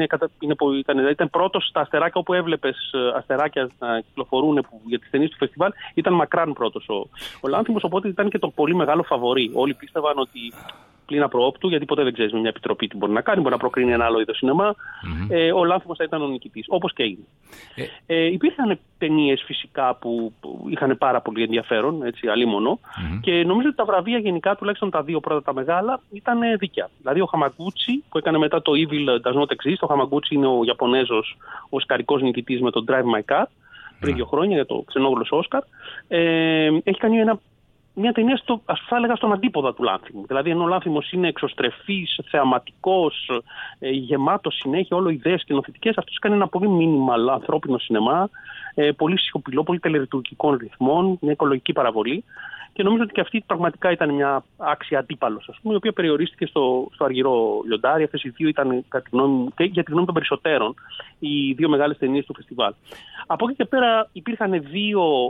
Ήταν πρώτος στα αστεράκια όπου έβλεπες αστεράκια να κυκλοφορούν για τις ταινίες του φεστιβάλ. Ήταν μακράν πρώτος ο Λάνθιμος, οπότε ήταν και το πολύ μεγάλο φαβορί. Όλοι πίστευαν ότι πλην απροόπτου, γιατί ποτέ δεν ξέρεις με μια επιτροπή τι μπορεί να κάνει, μπορεί να προκρίνει ένα άλλο είδος σινεμά. Ο Λάνθιμος θα ήταν ο νικητής, όπως και είναι. Υπήρχαν ταινίες φυσικά που είχαν πάρα πολύ ενδιαφέρον, έτσι, αλίμονο, και νομίζω ότι τα βραβεία γενικά, τουλάχιστον τα δύο πρώτα τα μεγάλα, ήταν δίκαια. Δηλαδή ο Χαμαγκούτσι που έκανε μετά το Evil Does Not Exist, ο Χαμαγκούτσι είναι ο Ιαπωνέζος, ο οσκαρικός νικητής με το Drive My Car, πριν 2 χρόνια για το ξενόγλωσσο Όσκαρ. Έχει κάνει μια ταινία θα έλεγα στον αντίποδα του Λάνθιμου. Δηλαδή, ενώ ο Λάνθιμος είναι εξωστρεφής, θεαματικός, γεμάτος συνέχεια, όλο ιδέες σκηνοθετικές, αυτός κάνει ένα πολύ minimal ανθρώπινο σινεμά, πολύ σιωπηλό, πολύ τελετουργικών ρυθμών, μια οικολογική παραβολή. Και νομίζω ότι και αυτή πραγματικά ήταν μια άξια αντίπαλος, ας πούμε, η οποία περιορίστηκε στο αργυρό λιοντάρι. Αυτές οι δύο ήταν, κατά τη γνώμη μου, και για τη γνώμη των περισσότερων, οι δύο μεγάλες ταινίες του φεστιβάλ. Από εκεί και πέρα υπήρχαν δύο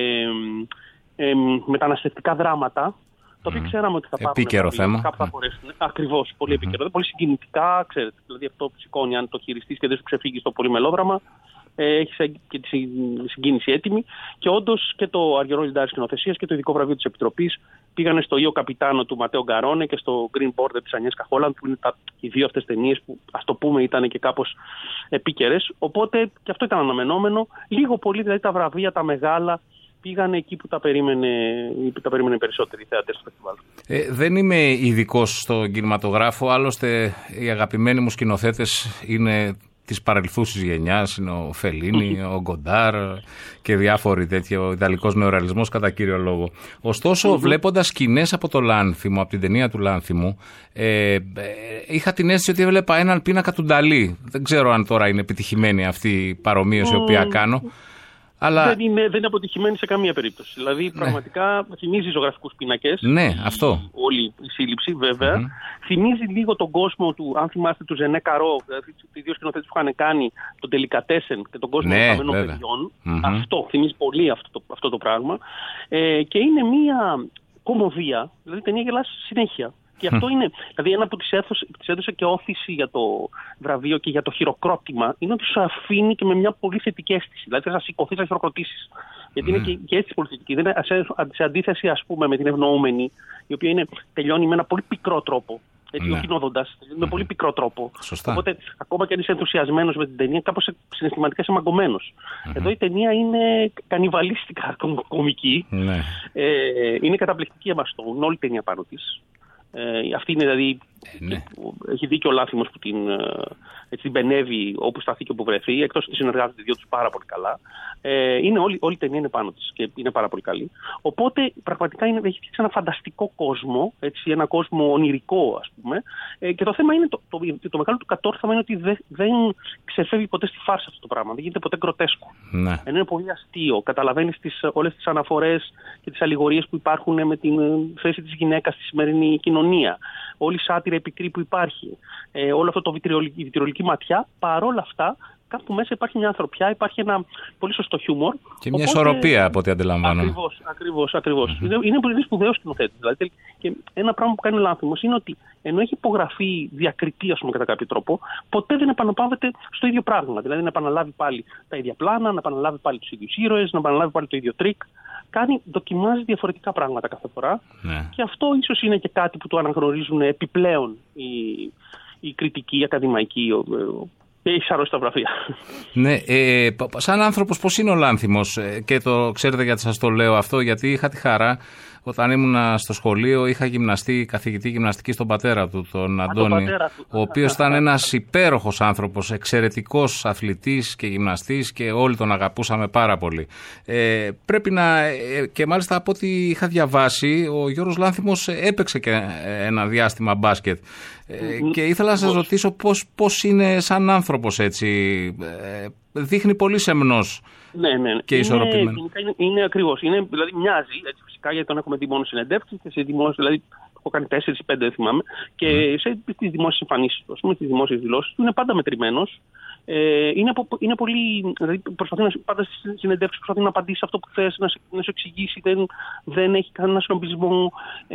μεταναστευτικά δράματα, τα οποία ξέραμε ότι θα πάρουν. Επίκαιρο θέμα. Κάπου θα φορέσουν. Ακριβώς, πολύ επίκαιρο. Πολύ συγκινητικά, ξέρετε. Δηλαδή αυτό που σηκώνει, αν το χειριστείς και δεν σου ξεφύγει στο πολύ μελόδραμα, έχεις και τη συγκίνηση έτοιμη. Και όντως και το Αργυρό Λιοντάρι σκηνοθεσίας και το ειδικό βραβείο της Επιτροπής πήγανε στο Ιο Καπιτάνο του Ματέο Γκαρόνε και στο Green Border της Ανιέσκα Χόλαντ, που είναι οι δύο αυτές ταινίες που, ας το πούμε, ήταν και κάπως επίκαιρες. Οπότε και αυτό ήταν αναμενόμενο. Λίγο πολύ δηλαδή τα βραβεία, τα μεγάλα, πήγανε εκεί που τα περίμενε περισσότεροι θεατές του φεστιβάλ. Δεν είμαι ειδικός στον κινηματογράφο, άλλωστε οι αγαπημένοι μου σκηνοθέτες είναι της παρελθούσης γενιάς, είναι ο Φελίνι, ο Γκοντάρ και διάφοροι τέτοιοι, ο ιταλικός νεορεαλισμός κατά κύριο λόγο. Ωστόσο, βλέποντας σκηνές από το Λάνθιμο, από την ταινία του Λάνθιμου, είχα την αίσθηση ότι έβλεπα έναν πίνακα του Νταλή. Δεν ξέρω αν τώρα είναι επιτυχημένη αυτή η παρομοίωση η οποία κάνω. Αλλά... Δεν είναι αποτυχημένη σε καμία περίπτωση. Δηλαδή, πραγματικά θυμίζει ζωγραφικούς πίνακες. Ναι, αυτό. Όλη η σύλληψη, βέβαια. Θυμίζει λίγο τον κόσμο του, αν θυμάστε, του Ζενέ Καρό, δηλαδή οι δύο σκηνοθέτες που είχαν κάνει τον Τελικατέσεν και τον κόσμο των χαμένων παιδιών. Αυτό θυμίζει πολύ αυτό το πράγμα. Και είναι μία κομμωδία, δηλαδή ταινία γελάς συνέχεια. Και αυτό είναι, δηλαδή ένα που της έδωσε και όθηση για το βραβείο και για το χειροκρότημα, είναι ότι σου αφήνει και με μια πολύ θετική αίσθηση. Δηλαδή θα σηκωθείς να χειροκροτήσεις. Γιατί είναι και έτσι πολύ θετική. Δεν είναι σε αντίθεση, ας πούμε, με την Ευνοούμενη, η οποία τελειώνει με ένα πολύ πικρό τρόπο. Έτσι, όχι νόδοντας, με πολύ πικρό τρόπο. Σωστά. Οπότε, ακόμα και αν είσαι ενθουσιασμένος με την ταινία, κάπως συναισθηματικά είσαι μαγκωμένος. Εδώ η ταινία είναι κανιβαλίστικα κομική. Είναι καταπληκτική εμαστόν, όλη η ταινία πάνω της. Αυτή είναι δηλαδή Ναι. Έχει δίκιο ο Λάνθιμος που την πενεύει όπου σταθεί και όπου βρεθεί, εκτός ότι συνεργάζονται οι δυο τους πάρα πολύ καλά. Όλη η ταινία είναι πάνω της και είναι πάρα πολύ καλή. Οπότε πραγματικά έχει φτιάξει ένα φανταστικό κόσμο, έτσι, ένα κόσμο ονειρικό, ας πούμε. Και το θέμα είναι, το μεγάλο του κατόρθωμα είναι ότι δεν ξεφεύγει ποτέ στη φάρσα αυτό το πράγμα. Δεν γίνεται ποτέ γκροτέσκο. Ναι. Ενώ είναι πολύ αστείο. Καταλαβαίνεις όλες τις αναφορές και τις αλληγορίες που υπάρχουν με την θέση της γυναίκας στη σημερινή κοινωνία. Όλη η σάτυρα επικρή που υπάρχει. Όλο αυτό η βιτριολική ματιά. Παρόλα αυτά, κάπου μέσα υπάρχει μια ανθρωπιά, υπάρχει ένα πολύ σωστό χιούμορ. Και μια ισορροπία από ό,τι αντιλαμβάνομαι. Ακριβώς. Είναι πολύ σπουδαίος σκηνοθέτης. Δηλαδή, και ένα πράγμα που κάνει ο Λάνθιμος είναι ότι ενώ έχει υπογραφεί διακριτή, ας πούμε, κατά κάποιο τρόπο, ποτέ δεν επαναπαύεται στο ίδιο πράγμα. Δηλαδή να επαναλάβει πάλι τα ίδια πλάνα, να επαναλάβει πάλι τους ίδιους ήρωες, να επαναλάβει πάλι το ίδιο τρίκ. Δοκιμάζει διαφορετικά πράγματα κάθε φορά. Ναι. Και αυτό ίσως είναι και κάτι που το αναγνωρίζουν επιπλέον οι κριτικοί, οι ακαδημαϊκοί. Έχει αρρώσει τα βραφεία. Ναι, σαν άνθρωπος πώς είναι ο Λάνθιμος? Και το ξέρετε γιατί σας το λέω αυτό? Γιατί είχα τη χαρά όταν ήμουν στο σχολείο, είχα καθηγητή γυμναστική στον πατέρα του, τον Αντώνη, ο οποίος ήταν ένας υπέροχος άνθρωπος, εξαιρετικός αθλητής και γυμναστής και όλοι τον αγαπούσαμε πάρα πολύ. Πρέπει και μάλιστα από ό,τι είχα διαβάσει, ο Γιώργος Λάνθιμος έπαιξε και ένα διάστημα μπάσκετ. Και ήθελα να σας ρωτήσω πώς είναι σαν άνθρωπος, έτσι. Δείχνει πολύ σεμνός. Ναι. Και ισορροπημένο. Είναι ακριβώς. Δηλαδή μοιάζει, έτσι, φυσικά, γιατί τον έχουμε δει μόνο συνεντεύξεις και σε δημόσιες, δηλαδή έχω κάνει 4-5, δεν θυμάμαι, και σε τις δημόσιες εμφανίσεις του, στις δημόσιες δηλώσεις του, είναι πάντα μετρημένος. Είναι πολύ. Δηλαδή προσπαθεί πάντα στις συνεντεύξεις να απαντήσει αυτό που θες, να σου εξηγήσει, δεν έχει κανένα σνομπισμό.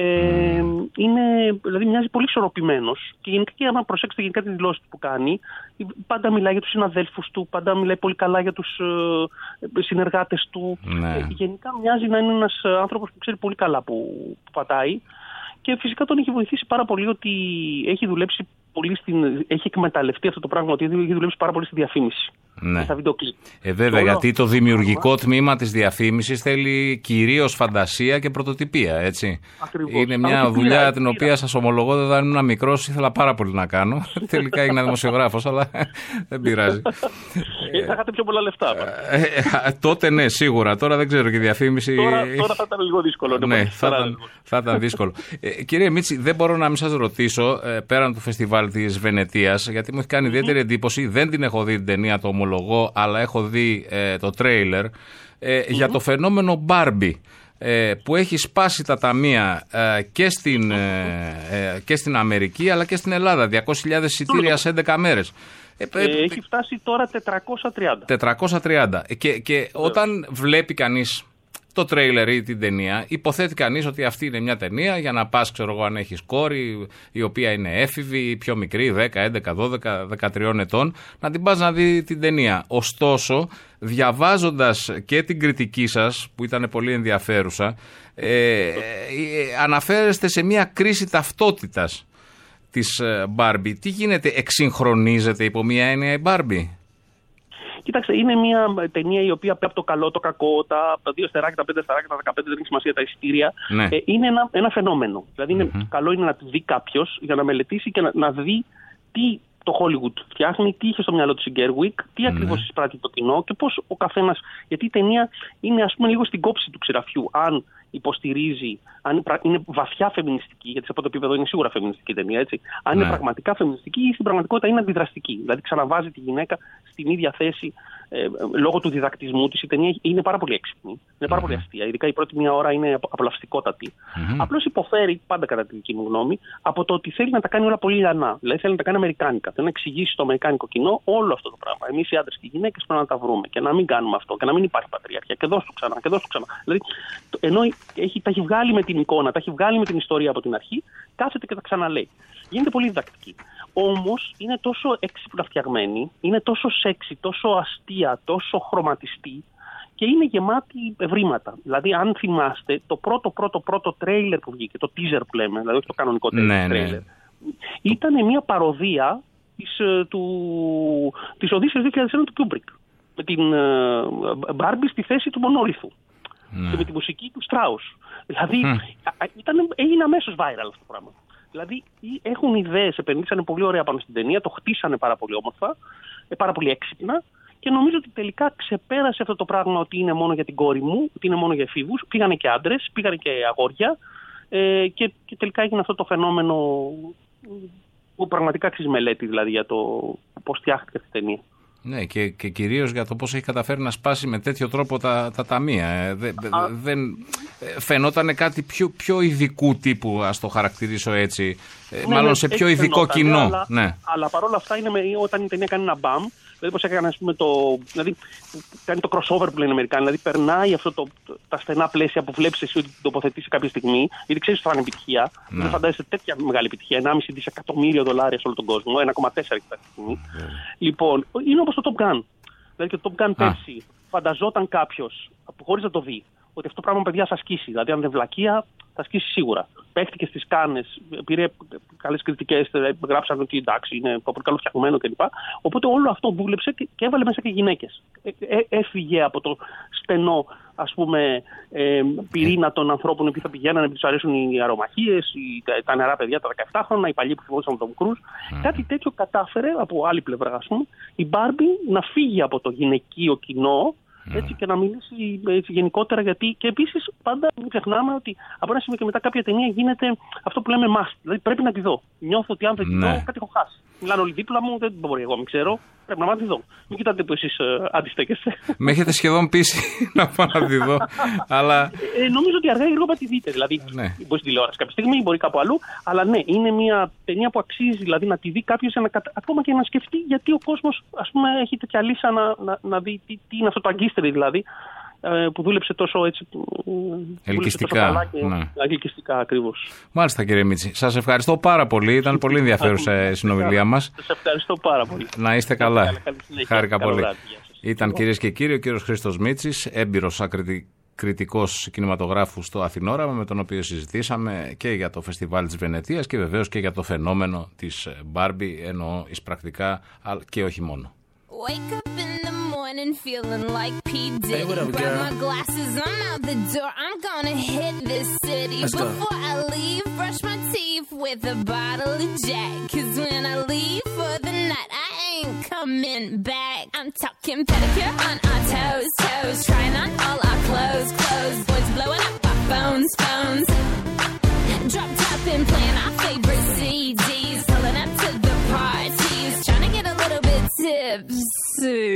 Δηλαδή μοιάζει πολύ ισορροπημένος. Και γενικά, και άμα προσέξετε γενικά τις δηλώσεις που κάνει, πάντα μιλάει για τους συναδέλφους του, πάντα μιλάει πολύ καλά για τους συνεργάτες του. Ναι. Γενικά μοιάζει να είναι ένας άνθρωπος που ξέρει πολύ καλά που πατάει. Και φυσικά τον έχει βοηθήσει πάρα πολύ ότι έχει δουλέψει πολύ έχει εκμεταλλευτεί αυτό το πράγμα, ότι έχει δουλέψει πάρα πολύ στη διαφήμιση. Ναι. Στα βίντεο κλιπ. Βέβαια, γιατί το δημιουργικό τμήμα της διαφήμισης θέλει κυρίως φαντασία και πρωτοτυπία, έτσι. Ακριβώς. Είναι μια δουλειά την οποία σας ομολογώ, όταν ήμουν μικρός, ήθελα πάρα πολύ να κάνω. Τελικά έγινα δημοσιογράφος, αλλά δεν πειράζει. Θα είχατε πιο πολλά λεφτά. Τότε ναι, σίγουρα. Τώρα δεν ξέρω, και η διαφήμιση. Τώρα θα ήταν λίγο δύσκολο. Ναι, θα ήταν δύσκολο. Κύριε Μίτση, δεν μπορώ να μην σας ρωτήσω, πέραν του φεστιβάλ της Βενετίας, γιατί μου έχει κάνει ιδιαίτερη εντύπωση. Δεν την έχω δει την ταινία, το ομολογώ, αλλά έχω δει το τρέιλερ για το φαινόμενο Barbie, που έχει σπάσει τα ταμεία και στην Αμερική αλλά και στην Ελλάδα. 200.000 εισιτήρια σε 11 μέρες. Έχει φτάσει τώρα 430. Και όταν βλέπει κανείς το τρέιλερ ή την ταινία, υποθέτει κανείς ότι αυτή είναι μια ταινία για να πας, ξέρω εγώ, αν έχεις κόρη η οποία είναι έφηβη, πιο μικρή, 10, 11, 12, 13 ετών, να την πας να δει την ταινία. Ωστόσο, διαβάζοντας και την κριτική σας, που ήταν πολύ ενδιαφέρουσα, αναφέρεστε σε μια κρίση ταυτότητας της Barbie. Τι γίνεται, εξυγχρονίζεται υπό μια έννοια η Barbie? Κοίταξε, είναι μια ταινία η οποία από το καλό, το κακό, τα 2 αστεράκια, τα 5 αστεράκια, τα 15, δεν έχει σημασία τα εισιτήρια. Ναι. Είναι ένα φαινόμενο. Δηλαδή, καλό είναι να τη δει κάποιος για να μελετήσει και να δει τι το Hollywood φτιάχνει, τι είχε στο μυαλό του η Gerwig, τι ακριβώς εισπράττει το κοινό και πώς ο καθένας. Γιατί η ταινία είναι, ας πούμε, λίγο στην κόψη του ξηραφιού. Αν υποστηρίζει, αν είναι βαθιά φεμινιστική, γιατί σε αυτό το επίπεδο είναι σίγουρα φεμινιστική ταινία, έτσι. Αν είναι πραγματικά φεμινιστική ή στην πραγματικότητα είναι αντιδραστική. Δηλαδή ξαναβάζει τη γυναίκα στην ίδια θέση λόγω του διδακτισμού της. Η ταινία είναι πάρα πολύ έξυπνη, είναι πάρα πολύ αστεία. Ειδικά η πρώτη μία ώρα είναι απολαυστικότατη. Απλώς υποφέρει, πάντα κατά τη δική μου γνώμη, από το ότι θέλει να τα κάνει όλα πολύ λιανά. Δηλαδή θέλει να τα κάνει αμερικάνικα. Θέλει να εξηγήσει στο αμερικάνικο κοινό όλο αυτό το πράγμα. Εμείς οι άντρες και οι γυναίκες πρέπει να τα βρούμε και να μην κάνουμε αυτό και να μην υπάρχει πατριαρχία. Και δώσ' του ξανά, και δώσ' του ξανά. Δηλαδή, ενώ τα έχει βγάλει με την εικόνα, τα έχει βγάλει με την ιστορία από την αρχή, κάθεται και τα ξαναλέει. Γίνεται πολύ διδακτική. Όμως είναι τόσο έξυπνα φτιαγμένη, είναι τόσο σεξι, τόσο αστεία, τόσο χρωματιστή και είναι γεμάτη ευρήματα. Δηλαδή, αν θυμάστε, το πρώτο τρέιλερ που βγήκε, το teaser που λέμε, δηλαδή όχι το κανονικό τρέιλερ, ήταν μια παροδία της Οδύσσειας 2001 του Kubrick. Με την Barbie στη θέση του μονόλιθου. Και με τη μουσική του Strauss. Δηλαδή, έγινε αμέσως viral αυτό το πράγμα. Δηλαδή έχουν ιδέες, επενδύσανε πολύ ωραία πάνω στην ταινία, το χτίσανε πάρα πολύ όμορφα, πάρα πολύ έξυπνα και νομίζω ότι τελικά ξεπέρασε αυτό το πράγμα ότι είναι μόνο για την κόρη μου, ότι είναι μόνο για εφήβους. Πήγανε και άντρες, πήγανε και αγόρια και τελικά έγινε αυτό το φαινόμενο που πραγματικά αξίζει μελέτη, δηλαδή για το πώς φτιάχτηκε αυτή η ταινία. Ναι, και κυρίως για το πώς έχει καταφέρει να σπάσει με τέτοιο τρόπο τα ταμεία. Δεν φαινόταν κάτι πιο ειδικού τύπου, ας το χαρακτηρίσω έτσι. Μάλλον σε πιο ειδικό κοινό. Αλλά παρόλα αυτά, όταν η ταινία κάνει ένα μπαμ, δηλαδή πώς έκανε, ας πούμε, δηλαδή κάνει το crossover που λένε οι Αμερικάνοι, δηλαδή περνάει τα στενά πλαίσια που βλέπεις εσύ ότι την τοποθετήσει κάποια στιγμή, γιατί ξέρεις ότι θα είναι επιτυχία. Δεν φαντάζεσαι τέτοια μεγάλη επιτυχία, $1,5 δισεκατομμύριο σε όλο τον κόσμο, 1,4 αυτή τη στιγμή. Λοιπόν, είναι όπως το Top Gun. Δηλαδή και το Top Gun πέρσι φανταζόταν κάποιος, χωρίς να το δει, ότι αυτό το πράγμα, παιδιά, θα σκίσει. Δηλαδή, αν δεν βλακεία, θα σκίσει σίγουρα. Παίχτηκε στις Κάνες, πήρε καλές κριτικές, γράψαν ότι εντάξει, είναι πολύ καλοφτιαγμένο κλπ. Οπότε όλο αυτό δούλεψε και έβαλε μέσα και γυναίκες. Έφυγε από το στενό, ας πούμε, πυρήνα των ανθρώπων που θα πηγαίνανε επειδή τους αρέσουν οι αερομαχίες, τα νεαρά παιδιά, τα 17χρονα, οι παλιοί που φοβόντουσαν τον Κρούζ. Κάτι τέτοιο κατάφερε από άλλη πλευρά, ας πούμε, η Μπάρμπι να φύγει από το γυναικείο κοινό. Έτσι, και να μιλήσει έτσι, γενικότερα, γιατί και επίσης πάντα μην ξεχνάμε ότι από ένα σημείο και μετά κάποια ταινία γίνεται αυτό που λέμε must. Δηλαδή πρέπει να τη δω. Νιώθω ότι αν δεν τη δω, κάτι έχω χάσει. Μιλάνε όλοι δίπλα μου, δεν μπορεί εγώ, μην ξέρω. Πρέπει να τη δω. Μην κοιτάτε που εσείς αντιστέκεστε. Με έχετε σχεδόν πείσει να πάω να τη δω. Αλλά... νομίζω ότι αργά ή γρήγορα τη δείτε. Δηλαδή, μπορεί στην τηλεόραση κάποια στιγμή, μπορεί κάπου αλλού. Αλλά ναι, είναι μια ταινία που αξίζει δηλαδή, να τη δει κάποιος, ακόμα και να σκεφτεί γιατί ο κόσμος, ας πούμε, έχει τέτοια λύσα να δει τι είναι αυτό το αγκίστρι δηλαδή. Που δούλεψε τόσο έτσι. Ελκυστικά. Ελκυστικά, ακριβώς. Μάλιστα, κύριε Μίτση. Σας ευχαριστώ πάρα πολύ. Ήταν πολύ ενδιαφέρουσα η συνομιλία μας. Σας ευχαριστώ πάρα πολύ. Να είστε καλά. Χάρηκα πολύ. Ήταν, κυρίες και κύριοι, ο κύριος Χρήστος Μίτσης, έμπειρος κριτικός κινηματογράφου στο Αθηνόραμα, με τον οποίο συζητήσαμε και για το φεστιβάλ της Βενετίας και βεβαίως και για το φαινόμενο της Μπάρμπι, εννοώ εισπρακτικά και όχι μόνο. Wake up in the morning feeling like P. Diddy. Hey, what up, Grab girl? my glasses, I'm out the door. I'm gonna hit this city. Let's go. Before I leave, brush my teeth with a bottle of Jack. 'Cause when I leave for the night, I ain't coming back. I'm talking pedicure on our toes, toes. Trying on all our clothes, clothes. Boys blowing up our phones, phones. Drop top and playing our favorite CDs. Pulling up to the parties, trying to get a little bit tipsy.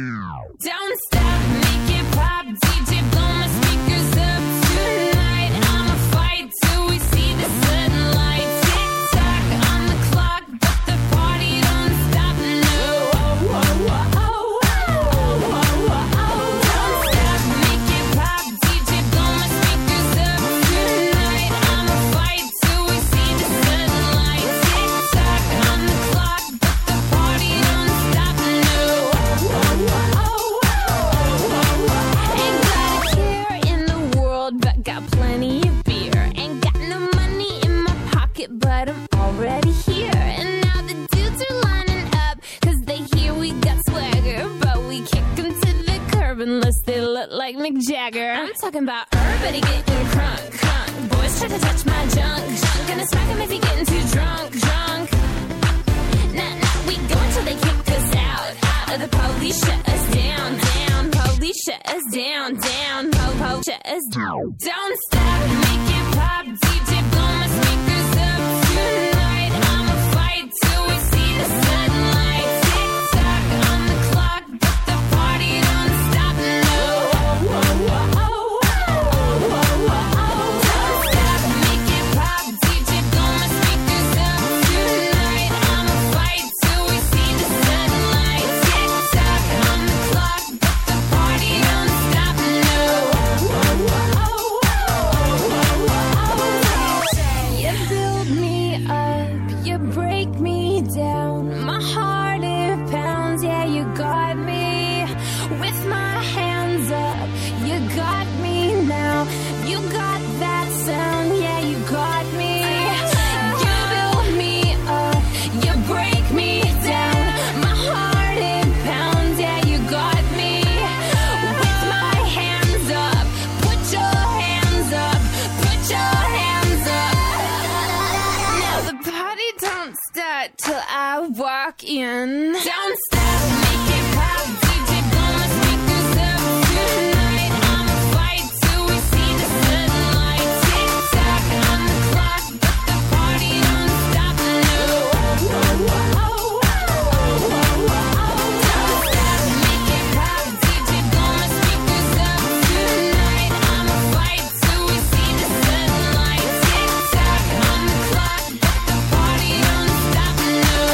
Don't stop, make it pop, DJ blow my speakers up tonight. I'ma fight till we see the sunlight. Tick tock on the clock, but the party don't stop. No, oh, oh, oh, oh, oh, oh, oh. Don't stop, make it pop, DJ blow my speakers up tonight. I'ma fight till we see the sunlight. Tick tock on the clock, but the party don't stop. No, oh, oh, oh, oh. Ain't got a care in the world, but got plenty of beer. Ain't got no money in my pocket, but I'm already here. And now the dudes are lining up, 'cause they hear we got swagger. But we kick them to the curb unless they look like Mick Jagger. I'm talking about everybody getting crunk, crunk. Boys try to touch my junk, junk. Gonna smack him if he getting too drunk, drunk. Nah, nah, we go until they kick us out, out. Or the police shut us down, down. Police shut us down, down. Po-po shut us down. Don't stop, make it pop, DJ blow my speakers up tonight. I'ma fight till we see the sunlight. Tick tock on the clock, but the party don't stop. No, oh, oh, oh, oh, oh, oh. Don't stop, make it pop, DJ blow my speakers up tonight. I'ma fight till we see the sunlight. Tick tock on the clock, but the party don't stop. No, oh, oh, oh, oh, oh. rock in. Don't stop, make it pop, DJ blow my speakers up tonight. I'ma fight till we see the sunlight. Tick tock on the clock, but the party don't stop. No. Don't stop, make it pop, DJ blow my speakers up tonight. I'ma fight till we see the sunlight. Tick tock on the clock, but the party don't stop. No.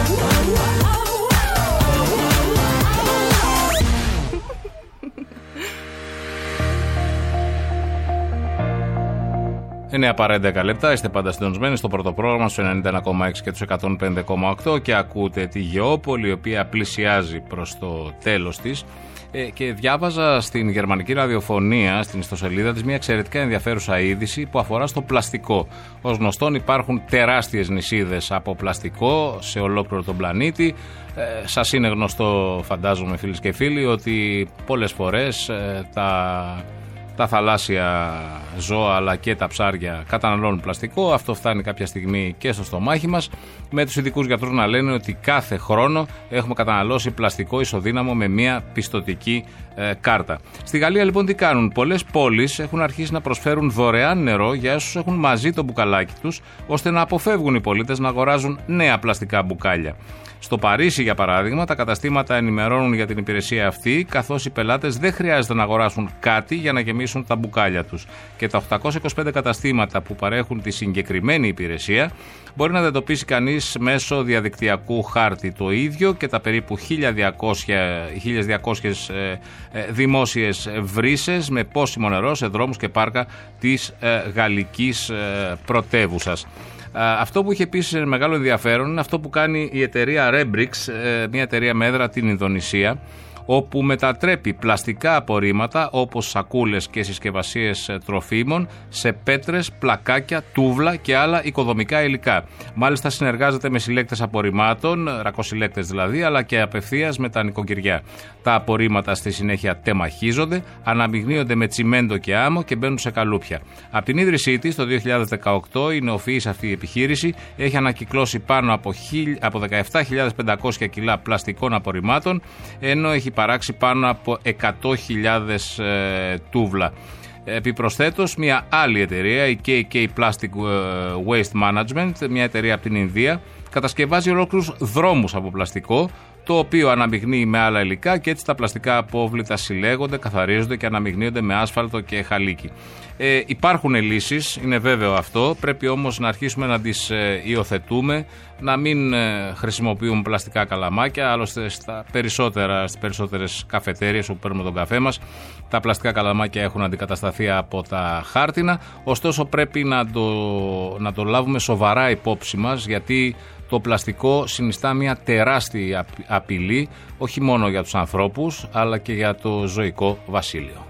Είναι παρά 11 λεπτά, είστε πάντα συντονισμένοι στο πρώτο πρόγραμμα στους 91,6 και τους 105,8 και ακούτε τη Γεώπολη, η οποία πλησιάζει προς το τέλος της. Και διάβαζα στην γερμανική ραδιοφωνία, στην ιστοσελίδα της, μια εξαιρετικά ενδιαφέρουσα είδηση που αφορά στο πλαστικό. Ως γνωστόν υπάρχουν τεράστιες νησίδες από πλαστικό σε ολόκληρο τον πλανήτη. Σας είναι γνωστό, φαντάζομαι φίλες και φίλοι, ότι πολλές φορές τα θαλάσσια ζώα αλλά και τα ψάρια καταναλώνουν πλαστικό. Αυτό φτάνει κάποια στιγμή και στο στομάχι μας, με τους ειδικούς γιατρούς να λένε ότι κάθε χρόνο έχουμε καταναλώσει πλαστικό ισοδύναμο με μια πιστωτική κάρτα. Στη Γαλλία λοιπόν τι κάνουν? Πολλές πόλεις έχουν αρχίσει να προσφέρουν δωρεάν νερό για όσους έχουν μαζί το μπουκαλάκι τους, ώστε να αποφεύγουν οι πολίτες να αγοράζουν νέα πλαστικά μπουκάλια. Στο Παρίσι, για παράδειγμα, τα καταστήματα ενημερώνουν για την υπηρεσία αυτή, καθώς οι πελάτες δεν χρειάζεται να αγοράσουν κάτι για να γεμίσουν τα μπουκάλια τους. Και τα 825 καταστήματα που παρέχουν τη συγκεκριμένη υπηρεσία μπορεί να τα εντοπίσει κανείς μέσω διαδικτυακού χάρτη. Το ίδιο και τα περίπου 1.200 δημόσιες βρύσες με πόσιμο νερό σε δρόμους και πάρκα της γαλλικής πρωτεύουσας. Αυτό που είχε επίσης μεγάλο ενδιαφέρον είναι αυτό που κάνει η εταιρεία Rebrix, μια εταιρεία με έδρα την Ινδονησία, όπου μετατρέπει πλαστικά απορρίμματα όπως σακούλες και συσκευασίες τροφίμων σε πέτρες, πλακάκια, τούβλα και άλλα οικοδομικά υλικά. Μάλιστα συνεργάζεται με συλλέκτες απορριμμάτων, ρακοσυλλέκτες δηλαδή, αλλά και απευθείας με τα νοικοκυριά. Τα απορρίμματα στη συνέχεια τεμαχίζονται, αναμειγνύονται με τσιμέντο και άμμο και μπαίνουν σε καλούπια. Από την ίδρυσή της το 2018 η νεοφυής αυτή η επιχείρηση έχει ανακυκλώσει πάνω από 17.500 κιλά πλαστικών απορριμμάτων, ενώ έχει παράξει πάνω από 100.000 τούβλα. Επιπροσθέτως, μια άλλη εταιρεία, η KK Plastic Waste Management, μια εταιρεία από την Ινδία, κατασκευάζει ολόκληρους δρόμους από πλαστικό, το οποίο αναμειγνύει με άλλα υλικά και έτσι τα πλαστικά απόβλητα συλλέγονται, καθαρίζονται και αναμειγνύονται με άσφαλτο και χαλίκι. Υπάρχουν λύσεις, είναι βέβαιο αυτό, πρέπει όμως να αρχίσουμε να τις υιοθετούμε, να μην χρησιμοποιούμε πλαστικά καλαμάκια, άλλωστε στις περισσότερες καφετέριες όπου παίρνουμε τον καφέ μας, τα πλαστικά καλαμάκια έχουν αντικατασταθεί από τα χάρτινα, ωστόσο πρέπει να το λάβουμε σοβαρά υπόψη μας, γιατί το πλαστικό συνιστά μια τεράστια απειλή, όχι μόνο για τους ανθρώπους, αλλά και για το ζωικό βασίλειο.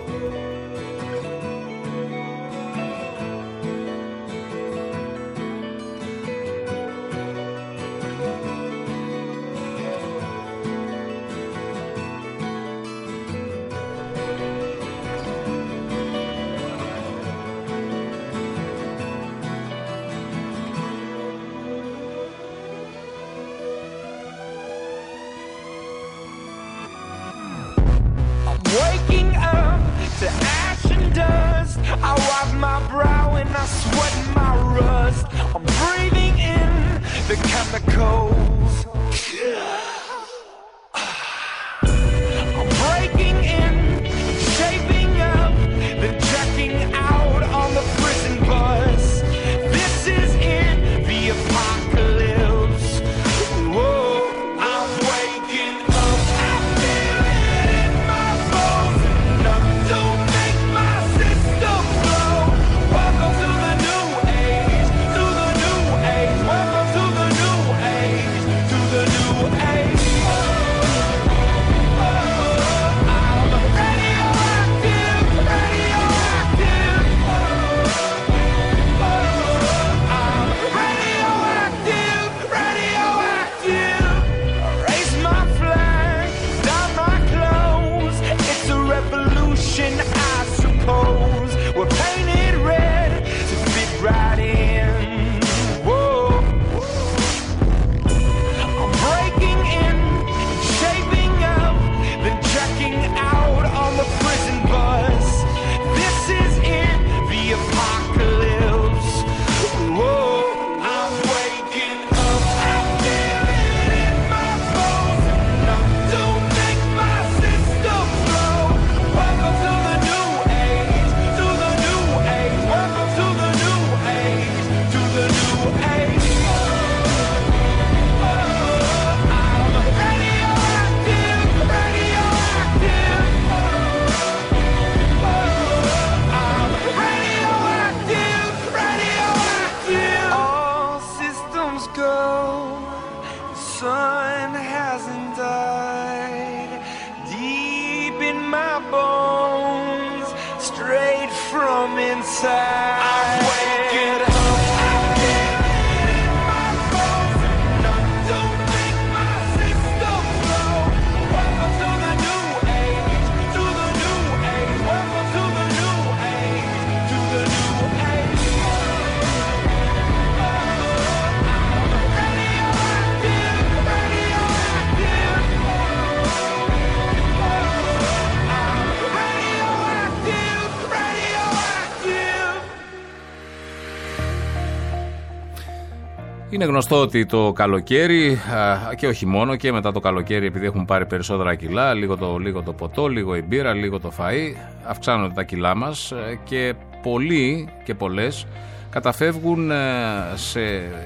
Waking up to ash and dust, I wipe my brow and I sweat my rust. I'm breathing in the chemicals. I'm breaking in, shaping up, then checking out on the prison bus. This is it, the apocalypse. Whoa, I'm waking up, I feel it in my bones, enough to make my system blow. Welcome to the new age, to the new age. Welcome to the new age. straight from inside. I'm waking up. Είναι γνωστό ότι το καλοκαίρι, και όχι μόνο, και μετά το καλοκαίρι, επειδή έχουν πάρει περισσότερα κιλά, λίγο το ποτό, λίγο η μπύρα, λίγο το φαΐ, αυξάνονται τα κιλά μας και πολλοί και πολλές καταφεύγουν σε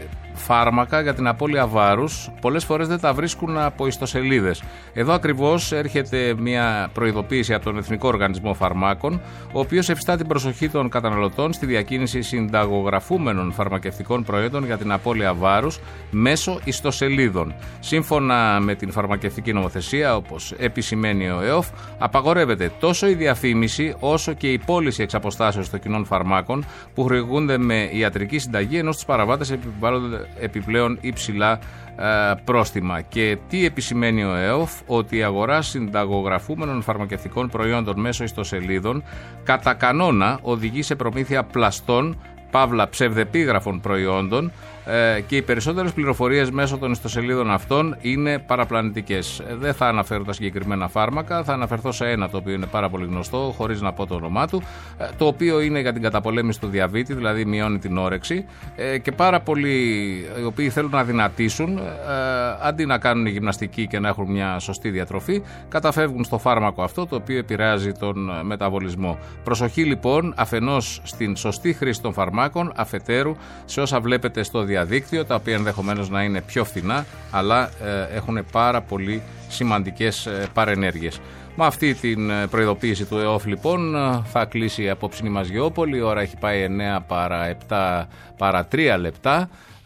φάρμακα για την απώλεια βάρους. Πολλές φορές δεν τα βρίσκουν από ιστοσελίδες. Εδώ ακριβώς έρχεται μια προειδοποίηση από τον Εθνικό Οργανισμό Φαρμάκων, ο οποίος ευστά την προσοχή των καταναλωτών στη διακίνηση συνταγογραφούμενων φαρμακευτικών προϊόντων για την απώλεια βάρους μέσω ιστοσελίδων. Σύμφωνα με την φαρμακευτική νομοθεσία, όπως επισημαίνει ο ΕΟΦ, απαγορεύεται τόσο η διαφήμιση όσο και η πώληση εξ αποστάσεως των κοινών φαρμάκων που χορηγούνται με ιατρική συνταγή, ενώ στους παραβάτες επιβάλλονται επιπλέον υψηλά πρόστιμα. Και τι επισημαίνει ο ΕΟΦ? Ότι η αγορά συνταγογραφούμενων φαρμακευτικών προϊόντων μέσω ιστοσελίδων κατά κανόνα οδηγεί σε προμήθεια πλαστών, παύλα ψευδεπίγραφων προϊόντων, και οι περισσότερες πληροφορίες μέσω των ιστοσελίδων αυτών είναι παραπλανητικές. Δεν θα αναφέρω τα συγκεκριμένα φάρμακα, θα αναφερθώ σε ένα το οποίο είναι πάρα πολύ γνωστό, χωρίς να πω το όνομά του, το οποίο είναι για την καταπολέμηση του διαβήτη, δηλαδή μειώνει την όρεξη, και πάρα πολλοί οι οποίοι θέλουν να δυνατήσουν, αντί να κάνουν γυμναστική και να έχουν μια σωστή διατροφή, καταφεύγουν στο φάρμακο αυτό, το οποίο επηρεάζει τον μεταβολισμό. Προσοχή λοιπόν, αφενός στην σωστή χρήση των φαρμάκων, αφετέρου σε όσα βλέπετε στο διαδίκτυο, τα οποία ενδεχομένως να είναι πιο φθηνά, αλλά έχουν πάρα πολύ σημαντικές παρενέργειες. Με αυτή την προειδοποίηση του ΕΟΦ λοιπόν θα κλείσει η απόψινή μας Γεώπολη. Η ώρα έχει πάει 9 παρά 3 λεπτά.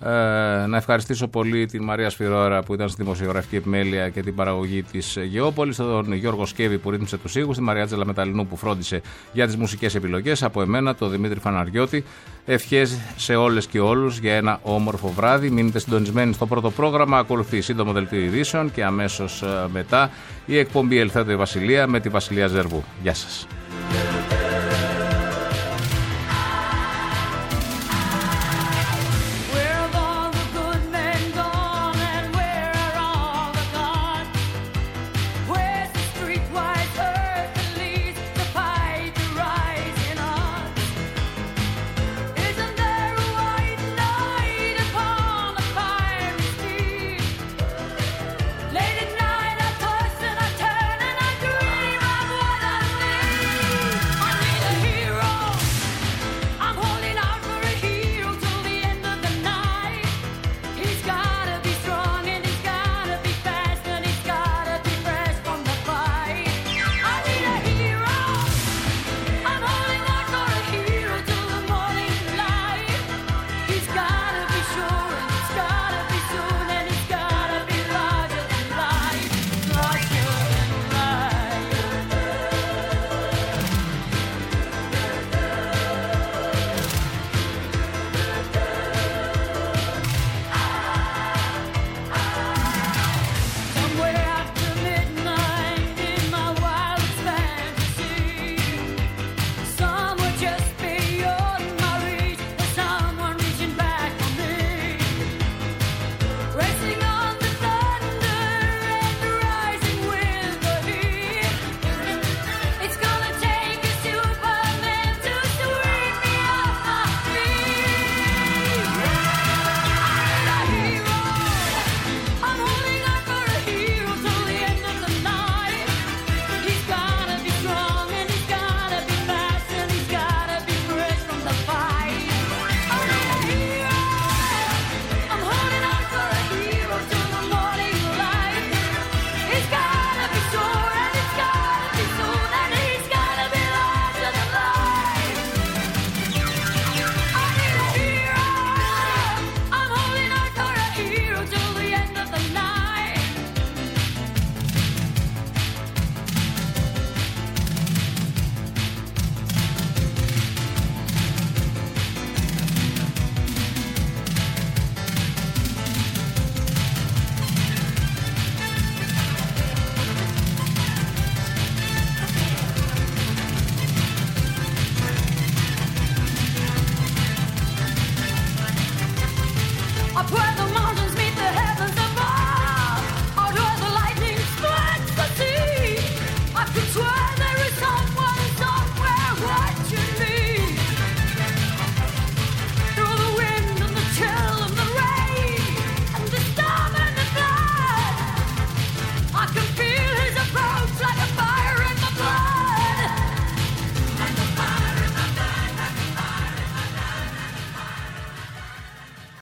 Να ευχαριστήσω πολύ την Μαρία Σφυρόρα που ήταν στη δημοσιογραφική επιμέλεια και την παραγωγή της Γεώπολης, τον Γιώργο Σκέβη που ρύθμισε τους ήχους, τη Μαριάτζελα Μεταλλινού που φρόντισε για τις μουσικές επιλογές, από εμένα τον Δημήτρη Φαναριώτη. Ευχές σε όλες και όλους για ένα όμορφο βράδυ. Μείνετε συντονισμένοι στο πρώτο πρόγραμμα. Ακολουθεί σύντομο δελτίο ειδήσεων και αμέσως μετά η εκπομπή Ελθέτω η Βασιλεία με τη Βασιλεία Ζερβού. Γεια σας.